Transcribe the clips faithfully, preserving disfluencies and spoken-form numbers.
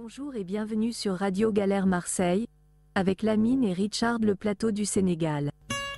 Bonjour et bienvenue sur Radio Galère Marseille, avec Lamine et Richard, le plateau du Sénégal.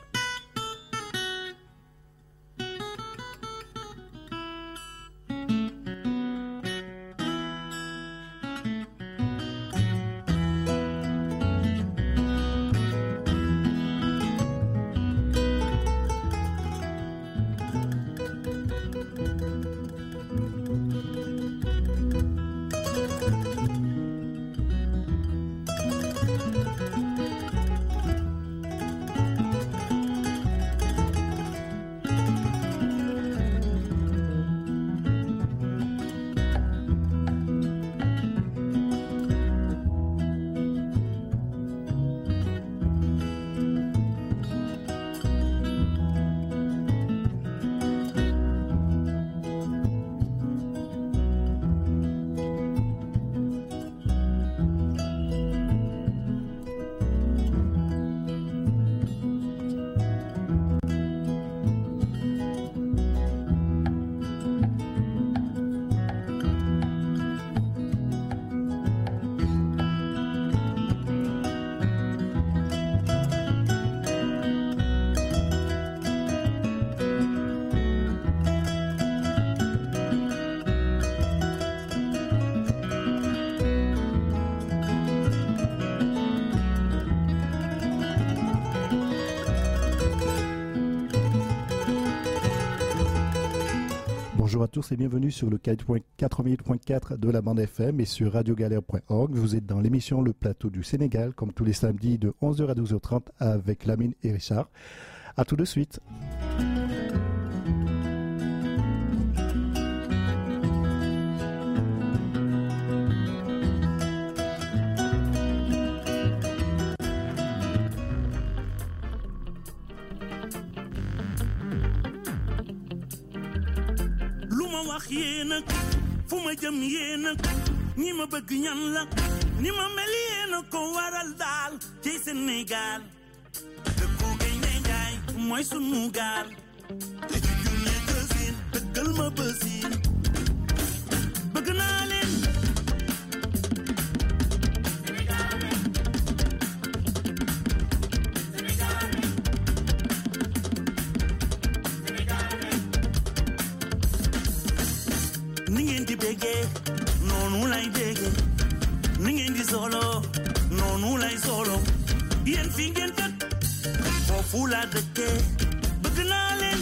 Bonjour à tous et bienvenue sur le quatre-vingt-huit point quatre de la bande F M et sur radio galère point org. Vous êtes dans l'émission Le Plateau du Sénégal, comme tous les samedis de onze heures à douze heures trente avec Lamine et Richard. A tout de suite. yéena fu ma jëm yéena ñi ma bëgg ñan la ni ma mel yéena ko waral daal ci Sénégal dëkku Gaynde Njaay mooy sunu gaal te ci junne gësin dëggal ma bësin bëgg naa leen ni ngeen di béggee noonu lay béggee ni ngeen di solo noonu lay solo yéen fi ngeen dëkk foofu laa dëkkee bëgg naa leen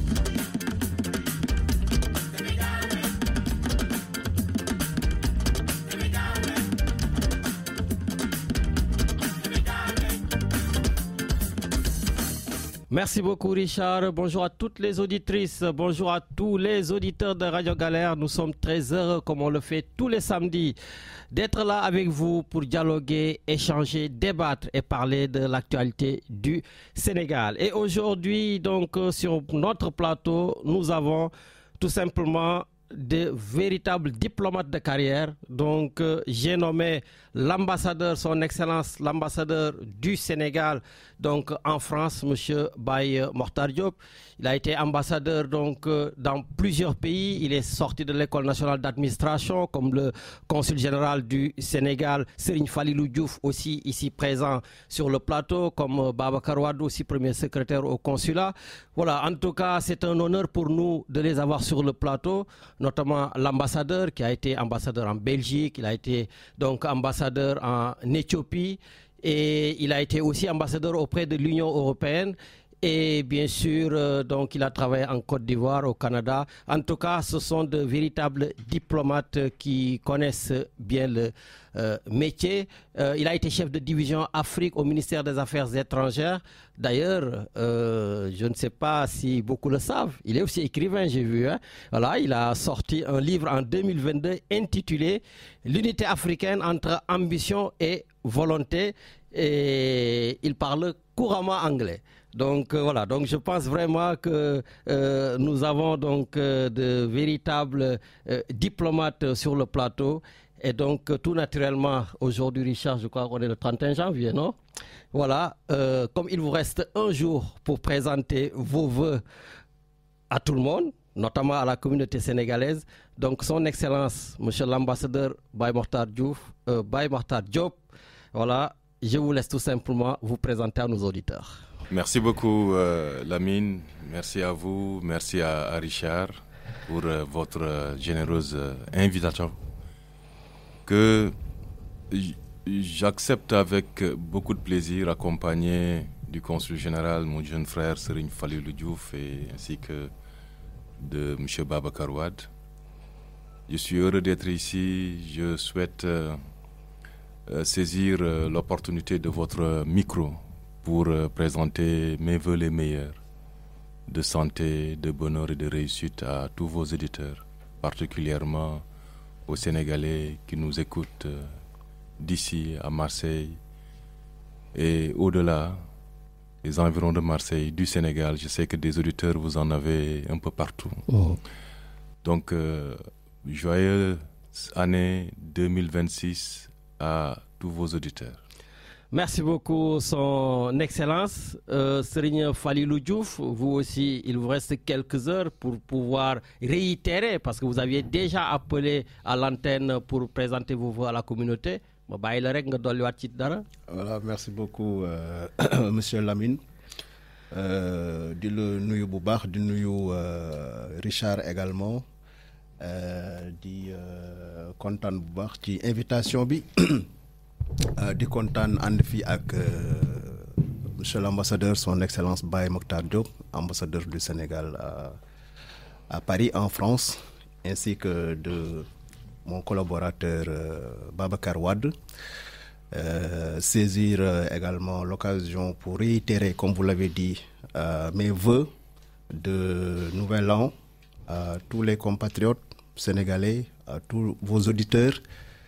Merci beaucoup Richard, bonjour à toutes les auditrices, bonjour à tous les auditeurs de Radio Galère. Nous sommes très heureux, comme on le fait tous les samedis, d'être là avec vous pour dialoguer, échanger, débattre et parler de l'actualité du Sénégal. Et aujourd'hui, donc, sur notre plateau, nous avons tout simplement de véritables diplomates de carrière. Donc, euh, j'ai nommé l'ambassadeur, son excellence, l'ambassadeur du Sénégal, donc en France, monsieur Baye Mokhtar Diop. Il a été ambassadeur donc euh, dans plusieurs pays. Il est sorti de l'école nationale d'administration, comme le consul général du Sénégal, Serigne Falilou Diouf, aussi ici présent sur le plateau, comme euh, Babacar Wade, aussi premier secrétaire au consulat. Voilà, en tout cas, c'est un honneur pour nous de les avoir sur le plateau, notamment l'ambassadeur qui a été ambassadeur en Belgique, il a été donc ambassadeur en Éthiopie et il a été aussi ambassadeur auprès de l'Union européenne. Et bien sûr, euh, donc il a travaillé en Côte d'Ivoire, au Canada. En tout cas, ce sont de véritables diplomates qui connaissent bien le euh, métier. Euh, il a été chef de division Afrique au ministère des Affaires étrangères. D'ailleurs, euh, je ne sais pas si beaucoup le savent, il est aussi écrivain, j'ai vu. Hein. Voilà, il a sorti un livre en deux mille vingt-deux intitulé « L'unité africaine entre ambition et volonté ». Et il parle couramment anglais. Donc euh, voilà, donc je pense vraiment que euh, nous avons donc euh, de véritables euh, diplomates sur le plateau. Et donc euh, tout naturellement, aujourd'hui Richard, je crois qu'on est le trente et un janvier, non? Voilà, euh, comme il vous reste un jour pour présenter vos vœux à tout le monde, notamment à la communauté sénégalaise. Donc son Excellence, Monsieur l'ambassadeur Baye Mokhtar Diouf, euh, Baye Mokhtar Diop, voilà, je vous laisse tout simplement vous présenter à nos auditeurs. Merci beaucoup euh, Lamine, merci à vous, merci à, à Richard pour euh, votre euh, généreuse euh, invitation que j'accepte avec beaucoup de plaisir, accompagné du consul général, mon jeune frère Serigne Falilou Diouf, et ainsi que de M. Babacar Wade. Je suis heureux d'être ici. Je souhaite euh, euh, saisir euh, l'opportunité de votre micro pour euh, présenter mes vœux les meilleurs de santé, de bonheur et de réussite à tous vos éditeurs, particulièrement aux Sénégalais qui nous écoutent euh, d'ici à Marseille et au-delà, les environs de Marseille, du Sénégal. Je sais que des auditeurs, vous en avez un peu partout. Oh. Donc, euh, joyeuse année deux mille vingt-six à tous vos auditeurs. Merci beaucoup, Son Excellence. Euh, Serigne Falilou Diouf, vous aussi, il vous reste quelques heures pour pouvoir réitérer, parce que vous aviez déjà appelé à l'antenne pour présenter vos voix à la communauté. Voilà, merci beaucoup, euh, Monsieur Lamine. Euh, di le nuyu bu baax di nuyu euh, Richard également euh, di euh, kontaan bu baax ci invitation bi euh, di kontaan ànd fi ak euh, Monsieur l'ambassadeur, son Excellence Baye Mokhtar Diop, ambassadeur du Sénégal à, à Paris en France, ainsi que de mon collaborateur euh, Babacar Wade. Euh, saisir euh, également l'occasion pour réitérer, comme vous l'avez dit, euh, mes vœux de nouvel an à tous les compatriotes sénégalais, à tous vos auditeurs,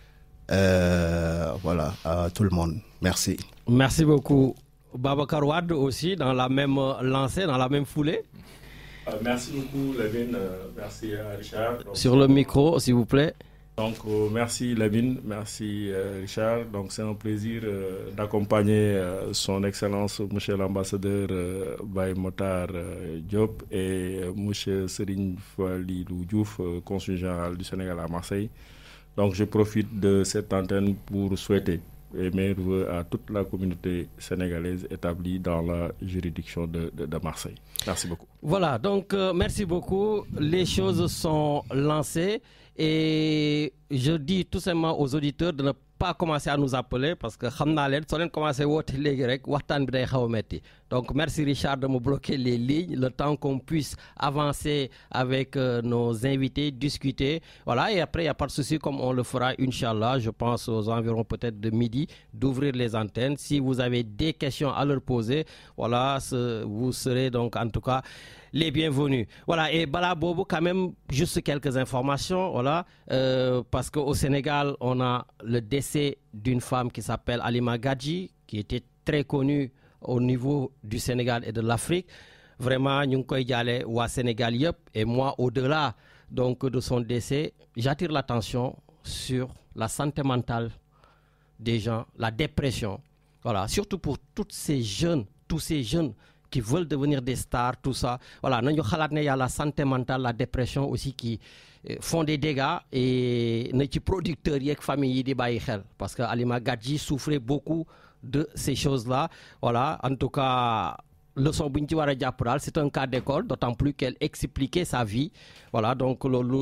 euh, voilà, à tout le monde. Merci. Merci beaucoup. Babacar Wade aussi, dans la même lancée, dans la même foulée. Euh, merci beaucoup, Lavine. Euh, merci à Richard. Donc, sur le micro, s'il vous plaît. Donc, euh, merci Lavine, merci euh, Richard. Donc, c'est un plaisir euh, d'accompagner euh, son Excellence, Monsieur l'ambassadeur euh, Baye Mokhtar euh, Diop et euh, Monsieur Serigne Falilou Diouf, euh, consul général du Sénégal à Marseille. Donc, je profite de cette antenne pour souhaiter et mes vœux à toute la communauté sénégalaise établie dans la juridiction de, de, de Marseille. Merci beaucoup. Voilà, donc euh, merci beaucoup. Les choses sont lancées. Et je dis tout simplement aux auditeurs de ne pas commencer à nous appeler parce que donc merci Richard de me bloquer les lignes le temps qu'on puisse avancer avec euh, nos invités, discuter, voilà, et après il n'y a pas de souci, comme on le fera Inch'Allah, je pense aux environs peut-être de midi, d'ouvrir les antennes. Si vous avez des questions à leur poser, voilà, ce, vous serez donc en tout cas les bienvenus. Voilà, et Bala Bobo, quand même, juste quelques informations, voilà, euh, parce qu'au Sénégal, on a le décès d'une femme qui s'appelle Halima Gadji, qui était très connue au niveau du Sénégal et de l'Afrique. Vraiment, nous sommes au Sénégal, et moi, au-delà donc de son décès, j'attire l'attention sur la santé mentale des gens, la dépression, voilà, surtout pour tous ces jeunes, tous ces jeunes qui veulent devenir des stars, tout ça. Voilà, nous avons la santé mentale, la dépression aussi qui font des dégâts et les producteurs et les familles de Baïkhel. Parce que Halima Gadji souffrait beaucoup de ces choses-là. Voilà, en tout cas, leçon c'est un cas d'école, d'autant plus qu'elle expliquait sa vie. Voilà, donc,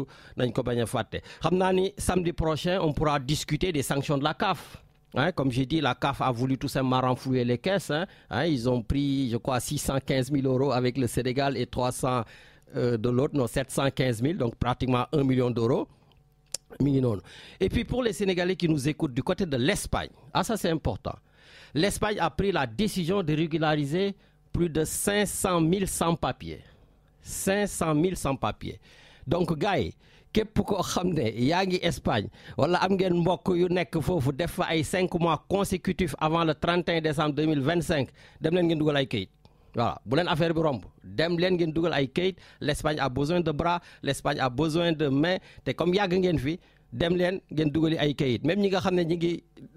samedi prochain, on pourra discuter des sanctions de la C A F. Hein, comme j'ai dit, la C A F a voulu tout simplement renflouer les caisses. Hein. Hein, ils ont pris, je crois, six cent quinze mille euros avec le Sénégal et trois cents euh, de l'autre, non, sept cent quinze mille, donc pratiquement un million d'euros. Et puis pour les Sénégalais qui nous écoutent du côté de l'Espagne, ah ça c'est important. L'Espagne a pris la décision de régulariser plus de cinq cent mille sans-papiers. cinq cent mille sans-papiers. Donc, gars, képp koo xam ne yaa ngi Espagne wala am ngeen mbokk yu nekk foofu def fa ay cinq mois consécutifs avant le trente et un décembre deux mille vingt-cinq dem leen ngeen dugal ay kayit voilà bu leen affaire bi romb dem leen ngeen dugal ay kayit. L'Espagne a besoin de bras, l'Espagne a besoin de mains te comme yàgg ngeen fi dem leen ngeen dugali ay kayit. Même ñi nga xam ne ñi ngi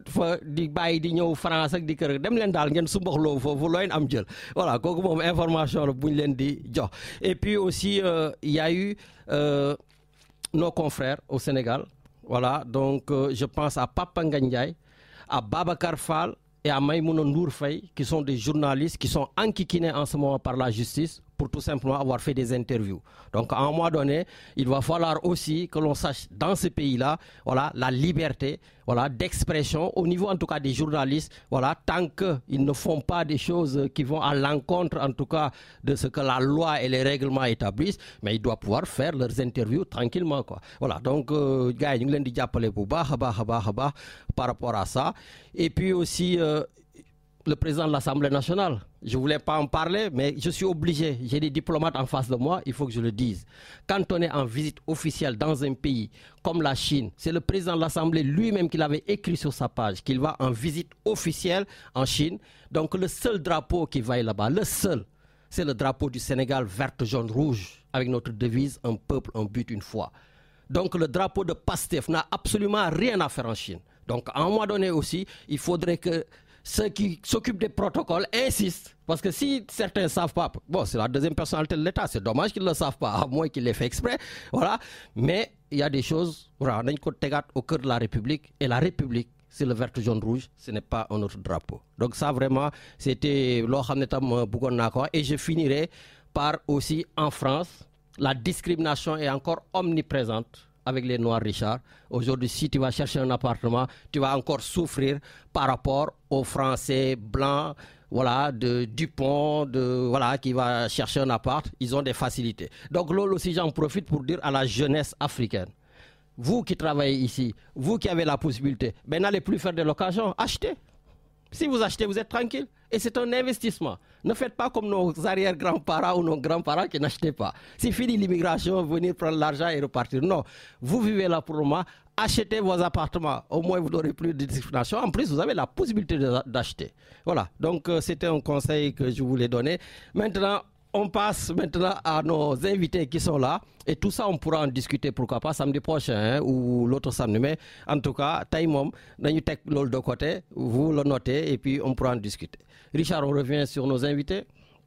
fa di bàyyi di ñëw France ak di kër dem leen daal ngeen sumbaxloo foofu looy am jël voilà kooku moom information la bu ñu leen di jox. Et puis aussi euh, il y a eu euh, nos confrères au Sénégal, voilà, donc euh, je pense à Papa Ngagne, à Babacar Fall et à Maïmouna Ndour Faye, qui sont des journalistes qui sont enquiquinés en ce moment par la justice pour tout simplement avoir fait des interviews. Donc à un moment donné, il va falloir aussi que l'on sache dans ce pays-là, voilà, la liberté, voilà, d'expression au niveau en tout cas des journalistes, voilà, tant qu'ils ne font pas des choses qui vont à l'encontre en tout cas de ce que la loi et les règlements établissent, mais ils doivent pouvoir faire leurs interviews tranquillement, quoi. Voilà, donc euh, gars, ñu ngi leen di jàppale bu baax a baax a baax a baax par rapport à ça. Et puis aussi euh, le président de l'Assemblée nationale. Je ne voulais pas en parler, mais je suis obligé. J'ai des diplomates en face de moi, il faut que je le dise. Quand on est en visite officielle dans un pays comme la Chine, c'est le président de l'Assemblée lui-même qui l'avait écrit sur sa page, qu'il va en visite officielle en Chine. Donc le seul drapeau qui va là-bas, le seul, c'est le drapeau du Sénégal vert, jaune, rouge, avec notre devise, un peuple, un but, une foi. Donc le drapeau de PASTEF n'a absolument rien à faire en Chine. Donc à un moment donné aussi, il faudrait que ceux qui s'occupent des protocoles insistent. Parce que si certains ne savent pas, bon, c'est la deuxième personnalité de l'État, c'est dommage qu'ils ne le savent pas, à moins qu'ils l'aient fait exprès. Voilà. Mais il y a des choses, voilà, on a une côte au cœur de la République, et la République, c'est le vert, jaune, rouge, ce n'est pas un autre drapeau. Donc ça, vraiment, c'était l'Ohamnetam Bougonako. Et je finirai par aussi, en France, la discrimination est encore omniprésente avec les Noirs, Richard. Aujourd'hui, si tu vas chercher un appartement, tu vas encore souffrir par rapport aux Français blancs, voilà, de Dupont, de, voilà, qui va chercher un appart. Ils ont des facilités. Donc, là aussi, j'en profite pour dire à la jeunesse africaine, vous qui travaillez ici, vous qui avez la possibilité, ben n'allez plus faire de location, achetez. Si vous achetez, vous êtes tranquille. Et c'est un investissement. Ne faites pas comme nos arrière-grands-parents ou nos grands-parents qui n'achetaient pas. C'est fini l'immigration, venir prendre l'argent et repartir. Non, vous vivez là pour le moment, achetez vos appartements. Au moins, vous n'aurez plus de discrimination. En plus, vous avez la possibilité d'acheter. Voilà, donc euh, c'était un conseil que je voulais donner. Maintenant, on passe maintenant à nos invités qui sont là. Et tout ça, on pourra en discuter, pourquoi pas, samedi prochain hein, ou l'autre samedi. Mais en tout cas, Taïmom, nous tek l'ol de côté, vous le notez et puis on pourra en discuter. Richard, on revient sur nos invités.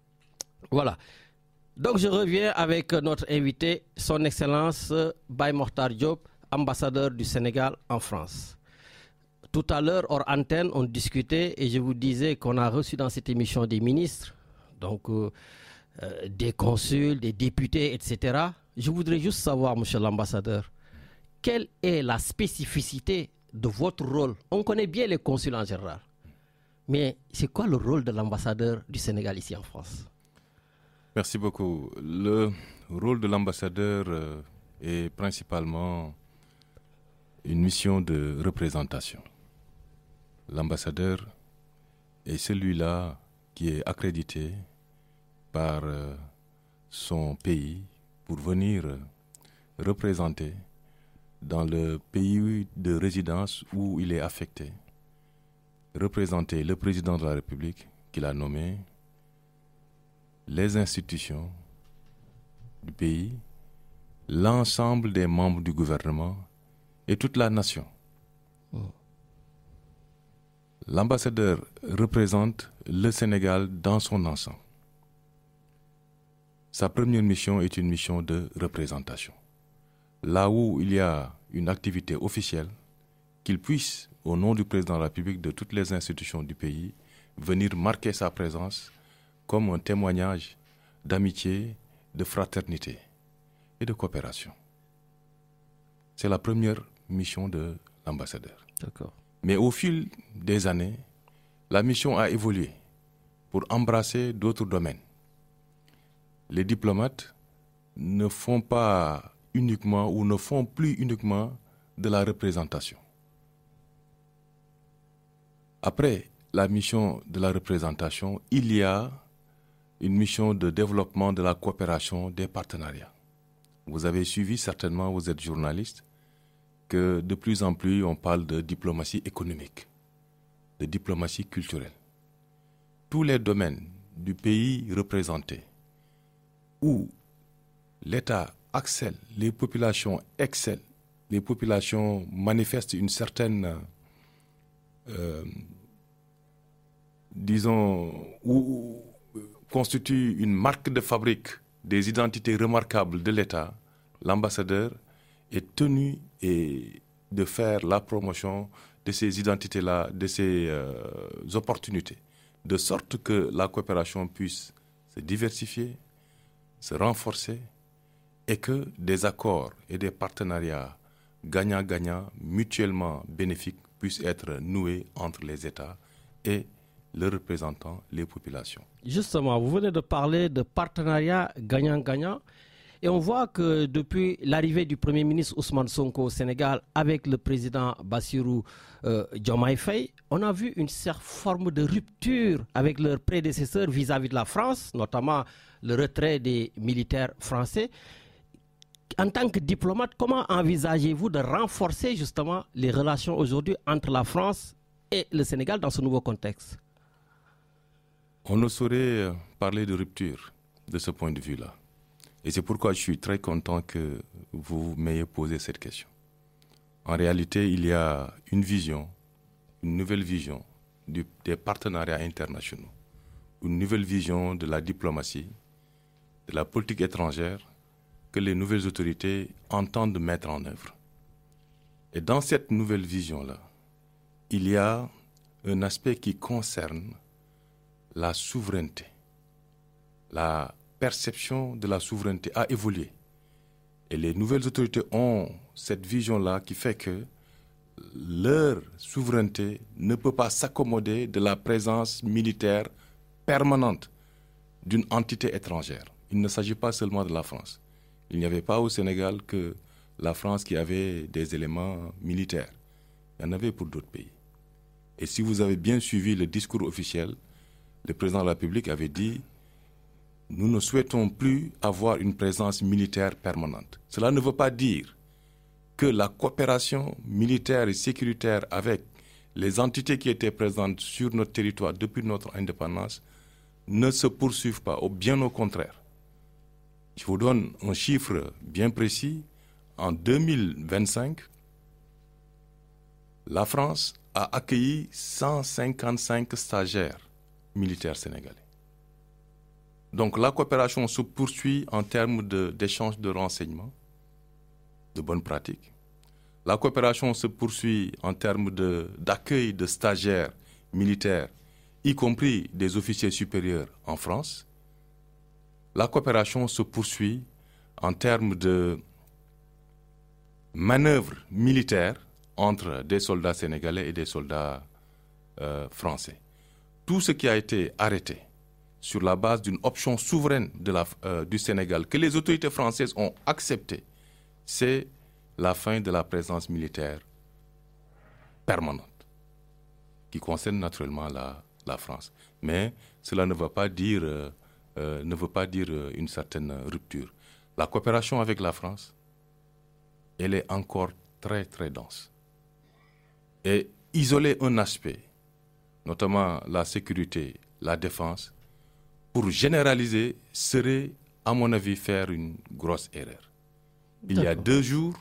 Voilà. Donc je reviens avec notre invité, son Excellence Baye Mokhtar Diop, ambassadeur du Sénégal en France. Tout à l'heure, hors antenne, on discutait et je vous disais qu'on a reçu dans cette émission des ministres, donc euh, euh, des consuls, des députés, et cetera. Je voudrais juste savoir, monsieur l'ambassadeur, quelle est la spécificité de votre rôle? On connaît bien les consuls en général, mais c'est quoi le rôle de l'ambassadeur du Sénégal ici en France? Merci beaucoup. Le rôle de l'ambassadeur euh, est principalement une mission de représentation. L'ambassadeur est celui-là qui est accrédité par euh, son pays pour venir représenter dans le pays de résidence où il est affecté, représenter le président de la République qu'il a nommé, les institutions du pays, l'ensemble des membres du gouvernement et toute la nation. Oh. L'ambassadeur représente le Sénégal dans son ensemble. Sa première mission est une mission de représentation. Là où il y a une activité officielle, qu'il puisse, au nom du président de la République, de toutes les institutions du pays, venir marquer sa présence comme un témoignage d'amitié, de fraternité et de coopération. C'est la première mission de l'ambassadeur. D'accord. Mais au fil des années, la mission a évolué pour embrasser d'autres domaines. Les diplomates ne font pas uniquement ou ne font plus uniquement de la représentation. Après la mission de la représentation, il y a une mission de développement de la coopération, des partenariats. Vous avez suivi certainement, vous êtes journaliste, que de plus en plus on parle de diplomatie économique, de diplomatie culturelle. Tous les domaines du pays représenté, où l'État excelle, les populations excellent, les populations manifestent une certaine euh, disons, ou, ou constitue une marque de fabrique des identités remarquables de l'État, l'ambassadeur est tenu et de faire la promotion de ces identités-là, de ces euh, opportunités, de sorte que la coopération puisse se diversifier, se renforcer et que des accords et des partenariats gagnant-gagnant, mutuellement bénéfiques, puissent être noués entre les États et leurs représentants, les populations. Justement, vous venez de parler de partenariat gagnant-gagnant et on voit que depuis l'arrivée du Premier ministre Ousmane Sonko au Sénégal avec le président Bassirou euh, Diomaye Faye, on a vu une certaine forme de rupture avec leurs prédécesseurs vis-à-vis de la France, notamment le retrait des militaires français. En tant que diplomate, comment envisagez-vous de renforcer justement les relations aujourd'hui entre la France et le Sénégal dans ce nouveau contexte? On ne saurait parler de rupture de ce point de vue-là. Et c'est pourquoi je suis très content que vous m'ayez posé cette question. En réalité, il y a une vision, une nouvelle vision du, des partenariats internationaux, une nouvelle vision de la diplomatie, de la politique étrangère que les nouvelles autorités entendent mettre en œuvre. Et dans cette nouvelle vision-là, il y a un aspect qui concerne la souveraineté. La perception de la souveraineté a évolué. Et les nouvelles autorités ont cette vision-là qui fait que leur souveraineté ne peut pas s'accommoder de la présence militaire permanente d'une entité étrangère. Il ne s'agit pas seulement de la France. Il n'y avait pas au Sénégal que la France qui avait des éléments militaires. Il y en avait pour d'autres pays. Et si vous avez bien suivi le discours officiel, le président de la République avait dit « Nous ne souhaitons plus avoir une présence militaire permanente ». Cela ne veut pas dire que la coopération militaire et sécuritaire avec les entités qui étaient présentes sur notre territoire depuis notre indépendance ne se poursuivent pas, ou bien au contraire. Je vous donne un chiffre bien précis. En deux mille vingt-cinq, la France a accueilli cent cinquante-cinq stagiaires militaires sénégalais. Donc la coopération se poursuit en termes de, d'échange de renseignements, de bonnes pratiques. La coopération se poursuit en termes de, d'accueil de stagiaires militaires, y compris des officiers supérieurs en France. La coopération se poursuit en termes de manœuvres militaires entre des soldats sénégalais et des soldats euh, français. Tout ce qui a été arrêté sur la base d'une option souveraine de la, euh, du Sénégal, que les autorités françaises ont accepté, c'est la fin de la présence militaire permanente, qui concerne naturellement la, la France. Mais cela ne veut pas dire, euh, euh, ne veut pas dire euh, une certaine rupture. La coopération avec la France, elle est encore très très dense. Et isoler un aspect, notamment la sécurité, la défense, pour généraliser, serait, à mon avis, faire une grosse erreur. Il D'accord. y a deux jours,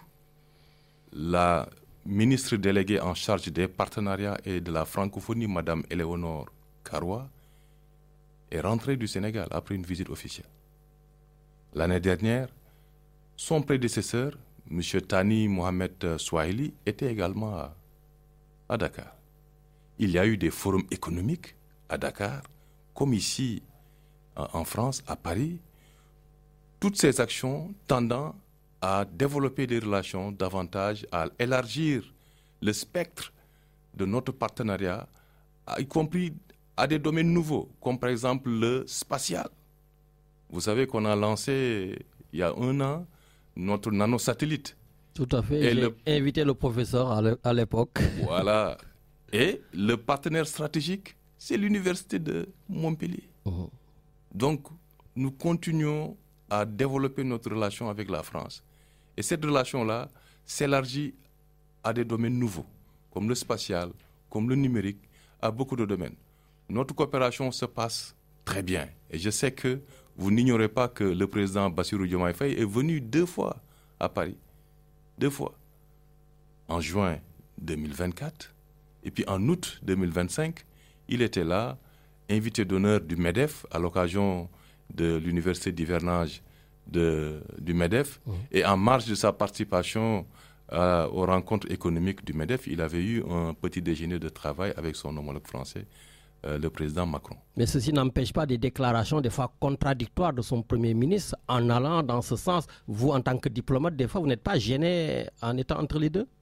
la ministre déléguée en charge des partenariats et de la francophonie, Madame Éléonore Karoua, est rentrée du Sénégal après une visite officielle. L'année dernière, son prédécesseur, M. Tani Mohamed Swahili, était également à, à Dakar. Il y a eu des forums économiques à Dakar, comme ici en France, à Paris. Toutes ces actions tendant à développer des relations davantage, à élargir le spectre de notre partenariat, y compris à des domaines nouveaux, comme par exemple le spatial. Vous savez qu'on a lancé, il y a un an, notre nanosatellite. Tout à fait, et j'ai le... invité le professeur à l'époque. Voilà. Et le partenaire stratégique, c'est l'université de Montpellier. Uh-huh. Donc, nous continuons à développer notre relation avec la France. Et cette relation-là s'élargit à des domaines nouveaux, comme le spatial, comme le numérique, à beaucoup de domaines. Notre coopération se passe très bien. Et je sais que vous n'ignorez pas que le président Bassirou Diomaye Faye est venu deux fois à Paris. Deux fois. En juin deux mille vingt-quatre Et puis en août deux mille vingt-cinq, il était là, invité d'honneur du MEDEF à l'occasion de l'université d'hivernage de, du MEDEF. Mmh. Et en marge de sa participation euh, aux rencontres économiques du MEDEF, il avait eu un petit déjeuner de travail avec son homologue français, euh, le président Macron. Mais ceci n'empêche pas des déclarations des fois contradictoires de son Premier ministre en allant dans ce sens. Vous, en tant que diplomate, des fois, vous n'êtes pas gêné en étant entre les deux?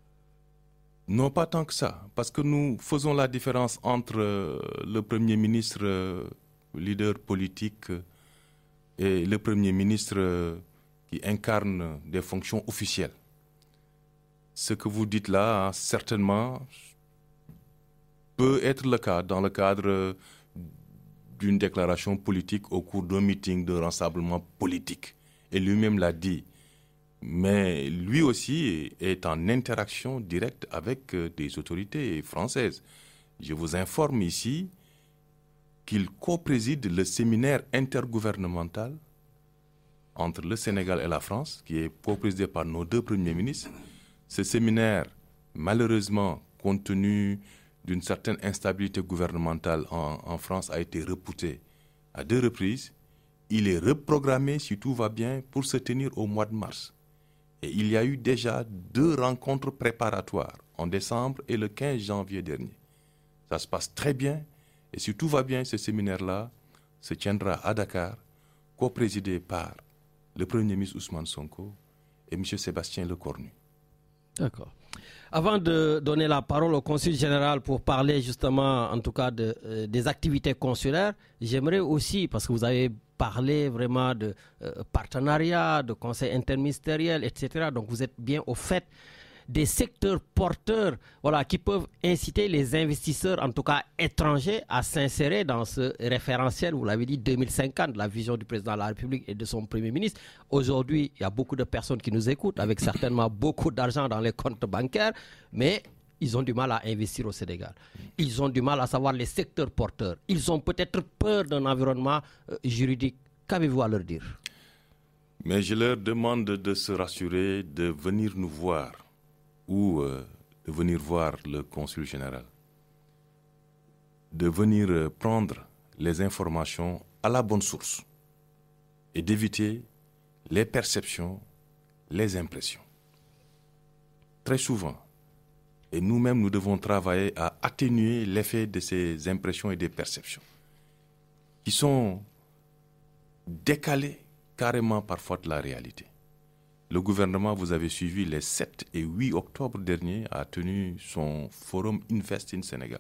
Non, pas tant que ça, parce que nous faisons la différence entre euh, le Premier ministre, euh, leader politique, euh, et le Premier ministre euh, qui incarne des fonctions officielles. Ce que vous dites là, hein, certainement, peut être le cas dans le cadre euh, d'une déclaration politique au cours d'un meeting de rassemblement politique. Et lui-même l'a dit. Mais lui aussi est en interaction directe avec des autorités françaises. Je vous informe ici qu'il co-préside le séminaire intergouvernemental entre le Sénégal et la France, qui est co-présidé par nos deux premiers ministres. Ce séminaire, malheureusement, compte tenu d'une certaine instabilité gouvernementale en, en France, a été reporté à deux reprises. Il est reprogrammé, si tout va bien, pour se tenir au mois de mars. Et il y a eu déjà deux rencontres préparatoires, en décembre et le quinze janvier dernier. Ça se passe très bien, et si tout va bien, ce séminaire-là se tiendra à Dakar, co-présidé par le Premier ministre Ousmane Sonko et M. Sébastien Lecornu. D'accord. Avant de donner la parole au Consul général pour parler justement, en tout cas, de, euh, des activités consulaires, j'aimerais aussi, parce que vous avez parlé vraiment de euh, partenariat, de conseil interministériel, et cetera. Donc vous êtes bien au fait des secteurs porteurs, voilà, qui peuvent inciter les investisseurs, en tout cas étrangers, à s'insérer dans ce référentiel, vous l'avez dit, deux mille cinquante, la vision du président de la République et de son Premier ministre. Aujourd'hui, il y a beaucoup de personnes qui nous écoutent, avec certainement beaucoup d'argent dans les comptes bancaires, mais ils ont du mal à investir au Sénégal. Ils ont du mal à savoir les secteurs porteurs. Ils ont peut-être peur d'un environnement euh, juridique. Qu'avez-vous à leur dire? Mais je leur demande de se rassurer, de venir nous voir ou euh, de venir voir le consul général, de venir euh, prendre les informations à la bonne source et d'éviter les perceptions, les impressions. Très souvent, et nous-mêmes, nous devons travailler à atténuer l'effet de ces impressions et des perceptions qui sont décalées carrément parfois de la réalité. Le gouvernement, vous avez suivi, les sept et huit octobre dernier, a tenu son forum Invest in Sénégal.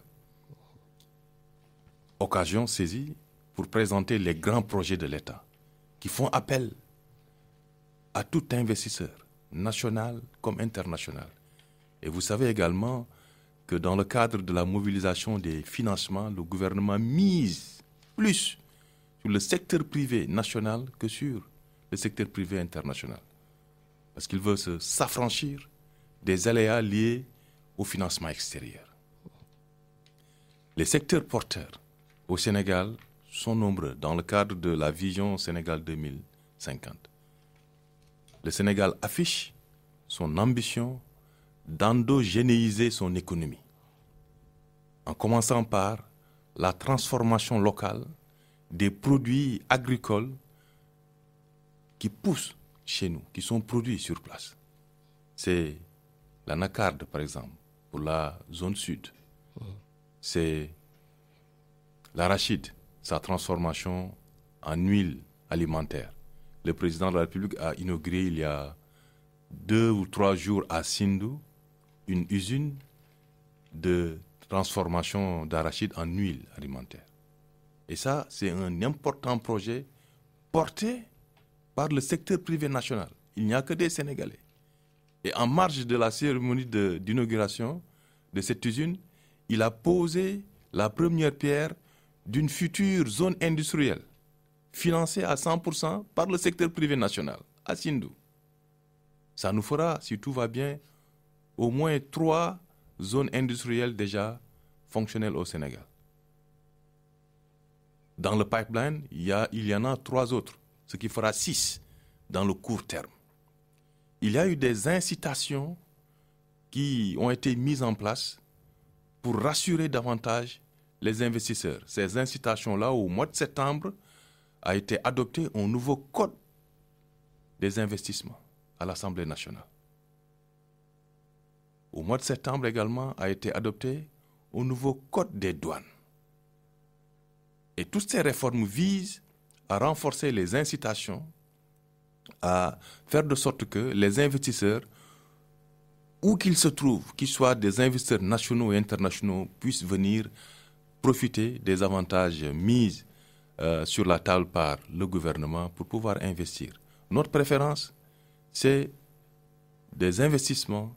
Occasion saisie pour présenter les grands projets de l'État qui font appel à tout investisseur, national comme international. Et vous savez également que dans le cadre de la mobilisation des financements, le gouvernement mise plus sur le secteur privé national que sur le secteur privé international. Parce qu'il veut se, s'affranchir des aléas liés au financement extérieur. Les secteurs porteurs au Sénégal sont nombreux dans le cadre de la vision Sénégal deux mille cinquante. Le Sénégal affiche son ambition d'endogénéiser son économie, en commençant par la transformation locale des produits agricoles qui poussent chez nous, qui sont produits sur place. C'est l'anacarde, par exemple, pour la zone sud. C'est l'arachide, sa transformation en huile alimentaire. Le président de la République a inauguré il y a deux ou trois jours à Sindou une usine de transformation d'arachide en huile alimentaire. Et ça, c'est un important projet porté par le secteur privé national. Il n'y a que des Sénégalais. Et en marge de la cérémonie de, d'inauguration de cette usine, il a posé la première pierre d'une future zone industrielle financée à cent pour cent par le secteur privé national, à Sindou. Ça nous fera, si tout va bien, au moins trois zones industrielles déjà fonctionnelles au Sénégal. Dans le pipeline, il y, a, il y en a trois autres, ce qui fera six dans le court terme. Il y a eu des incitations qui ont été mises en place pour rassurer davantage les investisseurs. Ces incitations-là, au mois de septembre, a été adopté un nouveau code des investissements à l'Assemblée nationale. Au mois de septembre également a été adopté un nouveau code des douanes. Et toutes ces réformes visent à renforcer les incitations, à faire de sorte que les investisseurs, où qu'ils se trouvent, qu'ils soient des investisseurs nationaux et internationaux, puissent venir profiter des avantages mis euh, sur la table par le gouvernement pour pouvoir investir. Notre préférence, c'est des investissements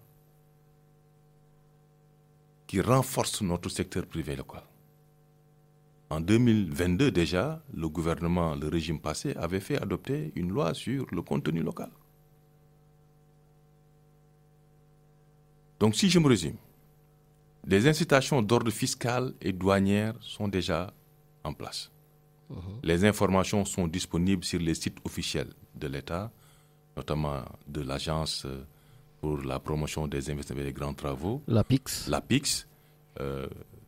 qui renforcent notre secteur privé local. En deux mille vingt-deux déjà, le gouvernement, le régime passé, avait fait adopter une loi sur le contenu local. Donc si je me résume, des incitations d'ordre fiscal et douanière sont déjà en place. Uh-huh. Les informations sont disponibles sur les sites officiels de l'État, notamment de l'Agence pour la promotion des investissements et des grands travaux. L'APIX. L'APIX. Euh,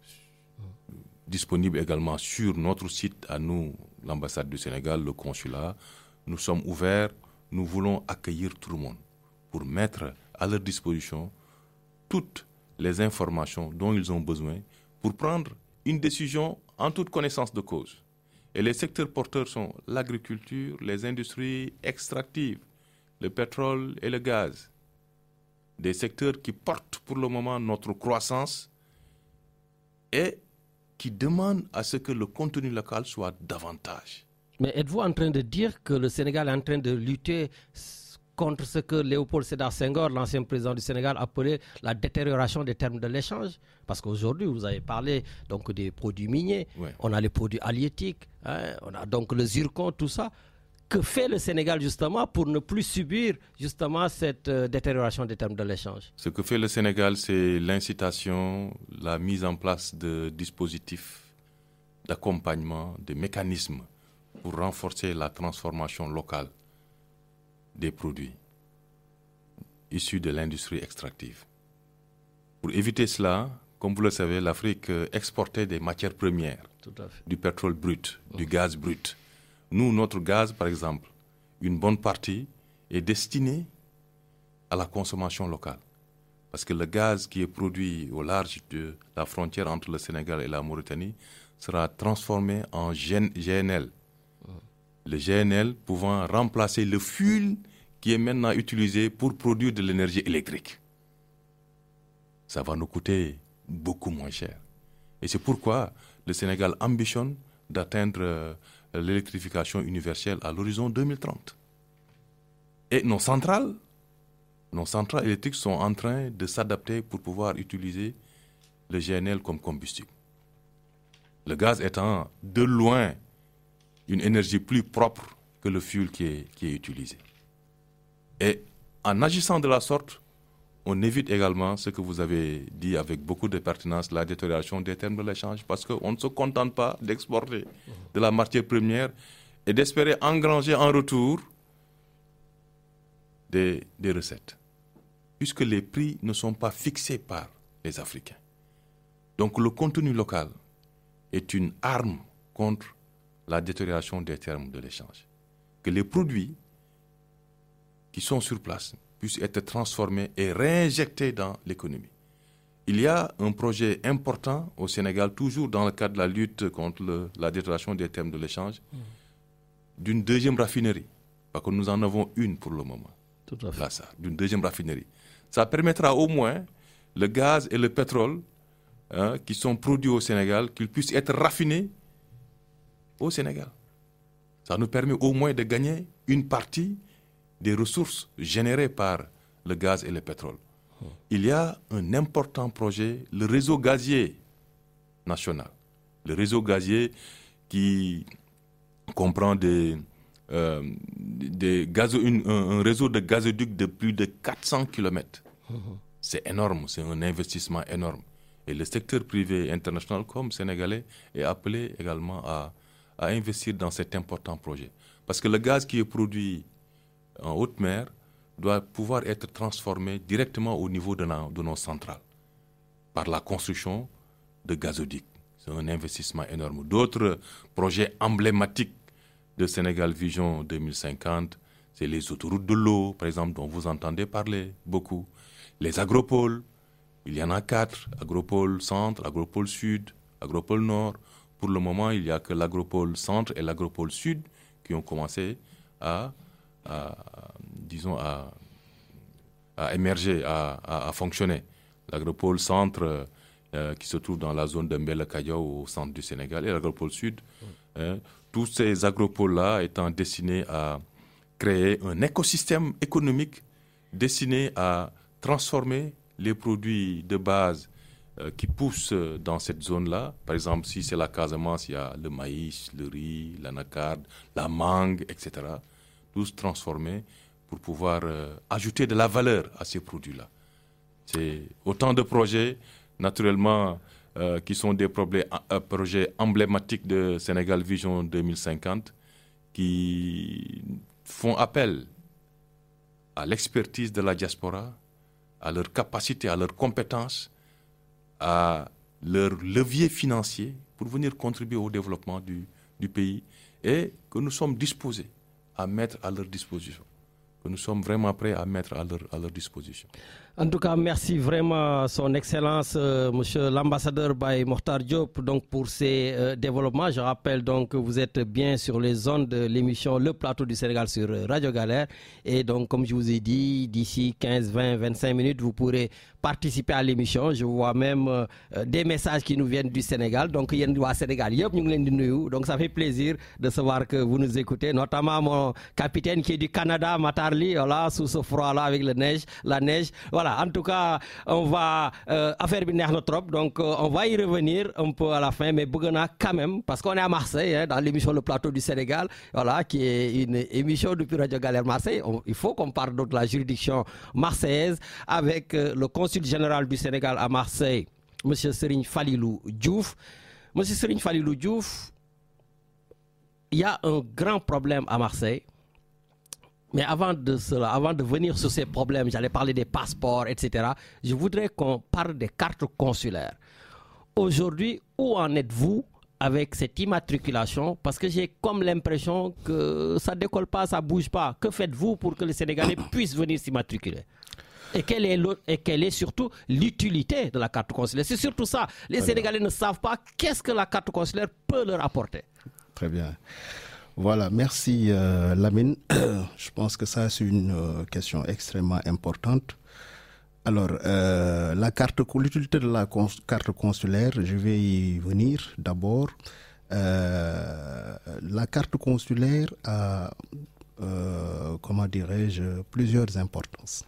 disponible également sur notre site à nous, l'ambassade du Sénégal, le consulat. Nous sommes ouverts, nous voulons accueillir tout le monde pour mettre à leur disposition toutes les informations dont ils ont besoin pour prendre une décision en toute connaissance de cause. Et les secteurs porteurs sont l'agriculture, les industries extractives, le pétrole et le gaz. Des secteurs qui portent pour le moment notre croissance et qui demandent à ce que le contenu local soit davantage. Mais êtes-vous en train de dire que le Sénégal est en train de lutter contre ce que Léopold Sédar Senghor, l'ancien président du Sénégal, appelait la détérioration des termes de l'échange? Parce qu'aujourd'hui, vous avez parlé donc des produits miniers, ouais. On a les produits halieutiques, hein, on a donc le zircon, tout ça. Que fait le Sénégal justement pour ne plus subir justement cette euh, détérioration des termes de l'échange? Ce que fait le Sénégal, c'est l'incitation, la mise en place de dispositifs d'accompagnement, de mécanismes pour renforcer la transformation locale des produits issus de l'industrie extractive. Pour éviter cela, comme vous le savez, l'Afrique exportait des matières premières, Tout à fait. du pétrole brut, mmh. du gaz brut. Nous, notre gaz, par exemple, une bonne partie est destinée à la consommation locale. Parce que le gaz qui est produit au large de la frontière entre le Sénégal et la Mauritanie sera transformé en G N L. Le G N L pouvant remplacer le fuel qui est maintenant utilisé pour produire de l'énergie électrique. Ça va nous coûter beaucoup moins cher. Et c'est pourquoi le Sénégal ambitionne d'atteindre euh, l'électrification universelle à l'horizon deux mille trente. Et nos centrales, nos centrales électriques sont en train de s'adapter pour pouvoir utiliser le G N L comme combustible. Le gaz étant de loin une énergie plus propre que le fuel qui est, qui est utilisé. Et en agissant de la sorte, on évite également ce que vous avez dit avec beaucoup de pertinence, la détérioration des termes de l'échange, parce qu'on ne se contente pas d'exporter de la matière première et d'espérer engranger en retour des, des recettes, puisque les prix ne sont pas fixés par les Africains. Donc le contenu local est une arme contre la détérioration des termes de l'échange. Que les produits qui sont sur place puissent être transformés et réinjectés dans l'économie. Il y a un projet important au Sénégal, toujours dans le cadre de la lutte contre le, la détérioration des termes de l'échange, mmh. d'une deuxième raffinerie. Parce que nous en avons une pour le moment. Tout à fait. Là, ça, d'une deuxième raffinerie. Ça permettra au moins le gaz et le pétrole hein, qui sont produits au Sénégal, qu'ils puissent être raffinés au Sénégal. Ça nous permet au moins de gagner une partie des ressources générées par le gaz et le pétrole. Oh. Il y a un important projet, le réseau gazier national. Le réseau gazier qui comprend des, euh, des gazo, une, un, un réseau de gazoducs de plus de quatre cents kilomètres. Oh. C'est énorme, c'est un investissement énorme. Et le secteur privé international comme sénégalais est appelé également à à investir dans cet important projet. Parce que le gaz qui est produit en haute mer doit pouvoir être transformé directement au niveau de, na, de nos centrales par la construction de gazoduc. C'est un investissement énorme. D'autres projets emblématiques de Sénégal Vision deux mille cinquante, c'est les autoroutes de l'eau, par exemple, dont vous entendez parler beaucoup. Les agropoles, il y en a quatre, agropole centre, agropole sud, agropole nord. Pour le moment, il n'y a que l'agropole centre et l'agropole sud qui ont commencé à, à disons, à, à émerger, à, à, à fonctionner. L'agropole centre euh, qui se trouve dans la zone de Mbele-Kayo au centre du Sénégal et l'agropole sud. Mm. Hein, tous ces agropoles-là étant destinés à créer un écosystème économique destiné à transformer les produits de base euh, qui poussent dans cette zone-là. Par exemple, si c'est la Casamance, il y a le maïs, le riz, l'anacarde, la mangue, et cetera. Tous transformés pour pouvoir euh, ajouter de la valeur à ces produits-là. C'est autant de projets, naturellement, euh, qui sont des projets, euh, projets emblématiques de Sénégal Vision deux mille cinquante, qui font appel à l'expertise de la diaspora, à leur capacité, à leurs compétences, à leur levier financier pour venir contribuer au développement du, du pays et que nous sommes disposés à mettre à leur disposition, que nous sommes vraiment prêts à mettre à leur, à leur disposition. En tout cas, merci vraiment Son Excellence, euh, Monsieur l'ambassadeur Baye Mokhtar Diop, donc pour ces euh, développements. Je rappelle donc que vous êtes bien sur les ondes de l'émission Le Plateau du Sénégal sur Radio Galère. Et donc, comme je vous ai dit, d'ici quinze, vingt, vingt-cinq minutes, vous pourrez participer à l'émission. Je vois même euh, des messages qui nous viennent du Sénégal. Donc, il y a du Sénégal. Donc, ça fait plaisir de savoir que vous nous écoutez. Notamment mon capitaine qui est du Canada, Matarli, voilà, sous ce froid-là avec la neige. La neige. Voilà. En tout cas, on va euh, affaire trop, donc euh, on va y revenir un peu à la fin, mais Bougana quand même, parce qu'on est à Marseille, hein, dans l'émission Le Plateau du Sénégal, voilà, qui est une émission depuis Radio Galère Marseille. On, il faut qu'on parle de la juridiction marseillaise avec euh, le consul général du Sénégal à Marseille, M. Serigne Falilou Diouf. M. Serigne Falilou Diouf, il y a un grand problème à Marseille. Mais avant de cela, avant de venir sur ces problèmes, j'allais parler des passeports, et cetera. Je voudrais qu'on parle des cartes consulaires. Aujourd'hui, où en êtes-vous avec cette immatriculation? Parce que j'ai comme l'impression que ça ne décolle pas, ça ne bouge pas. Que faites-vous pour que les Sénégalais puissent venir s'immatriculer? Et quelle est, et quelle est surtout l'utilité de la carte consulaire? C'est surtout ça. Les Sénégalais ne savent pas qu'est-ce que la carte consulaire peut leur apporter. Très bien. Voilà, merci euh, Lamine. Je pense que ça c'est une euh, question extrêmement importante. Alors, euh, la carte, l'utilité de la cons, carte consulaire, je vais y venir d'abord. Euh, la carte consulaire a, euh, comment dirais-je, plusieurs importances.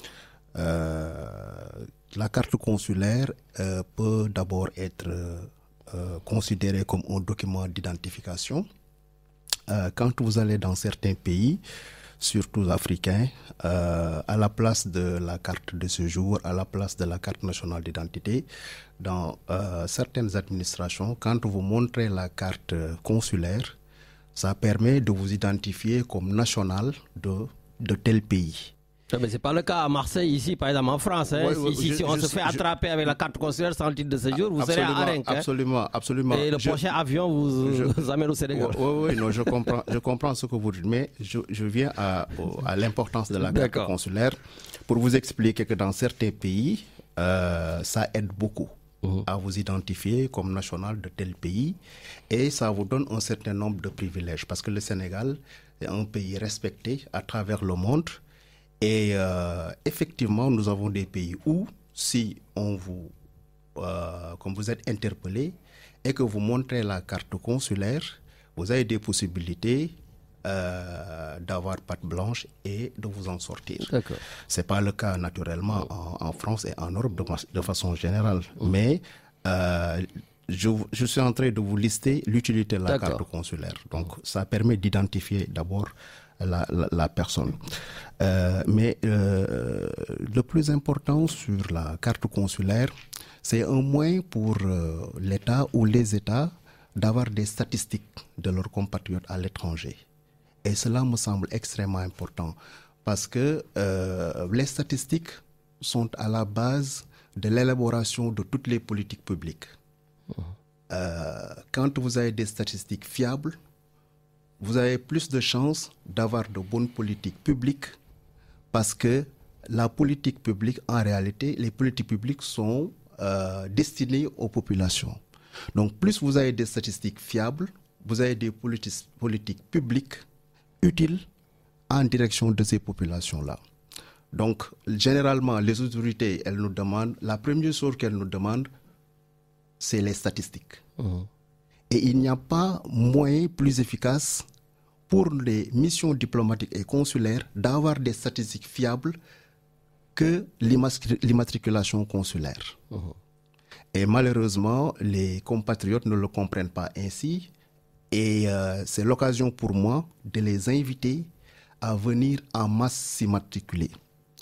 Euh, la carte consulaire euh, peut d'abord être euh, considérée comme un document d'identification. Euh, quand vous allez dans certains pays, surtout africains, euh, à la place de la carte de séjour, à la place de la carte nationale d'identité, dans euh, certaines administrations, quand vous montrez la carte consulaire, ça permet de vous identifier comme national de, de tel pays. Mais ce n'est pas le cas à Marseille, ici, par exemple en France. Hein. Oui, oui, si, je, si on je, se fait je, attraper je, avec la carte consulaire sans titre de séjour, vous serez à Arenc. Hein. Absolument, absolument. Et le je, prochain avion vous, je, vous amène au Sénégal. Oui, oui, oui non, je, comprends, je comprends ce que vous dites, mais je, je viens à, à l'importance de la carte consulaire pour vous expliquer que dans certains pays, euh, ça aide beaucoup. Mmh. à vous identifier comme national de tel pays et ça vous donne un certain nombre de privilèges parce que le Sénégal est un pays respecté à travers le monde et euh, effectivement nous avons des pays où si on vous euh, comme vous êtes interpellé et que vous montrez la carte consulaire, vous avez des possibilités Euh, d'avoir patte blanche et de vous en sortir. C'est pas le cas naturellement en, en France et en Europe de, de façon générale. Mmh. Mais euh, je, je suis en train de vous lister l'utilité de la carte consulaire. Donc ça permet d'identifier d'abord la, la, la personne. Euh, mais euh, le plus important sur la carte consulaire, c'est un moyen pour euh, l'État ou les États d'avoir des statistiques de leurs compatriotes à l'étranger. Et cela me semble extrêmement important parce que euh, les statistiques sont à la base de l'élaboration de toutes les politiques publiques. euh, quand vous avez des statistiques fiables, vous avez plus de chances d'avoir de bonnes politiques publiques parce que la politique publique, en réalité, les politiques publiques sont euh, destinées aux populations. Donc, plus vous avez des statistiques fiables, vous avez des politi- politiques publiques utiles en direction de ces populations-là. Donc, généralement, les autorités, elles nous demandent, la première chose qu'elles nous demandent, c'est les statistiques. Mmh. Et il n'y a pas moyen plus efficace pour les missions diplomatiques et consulaires d'avoir des statistiques fiables que l'immatriculation consulaire. Mmh. Et malheureusement, les compatriotes ne le comprennent pas ainsi. Et euh, c'est l'occasion pour moi de les inviter à venir en masse s'immatriculer.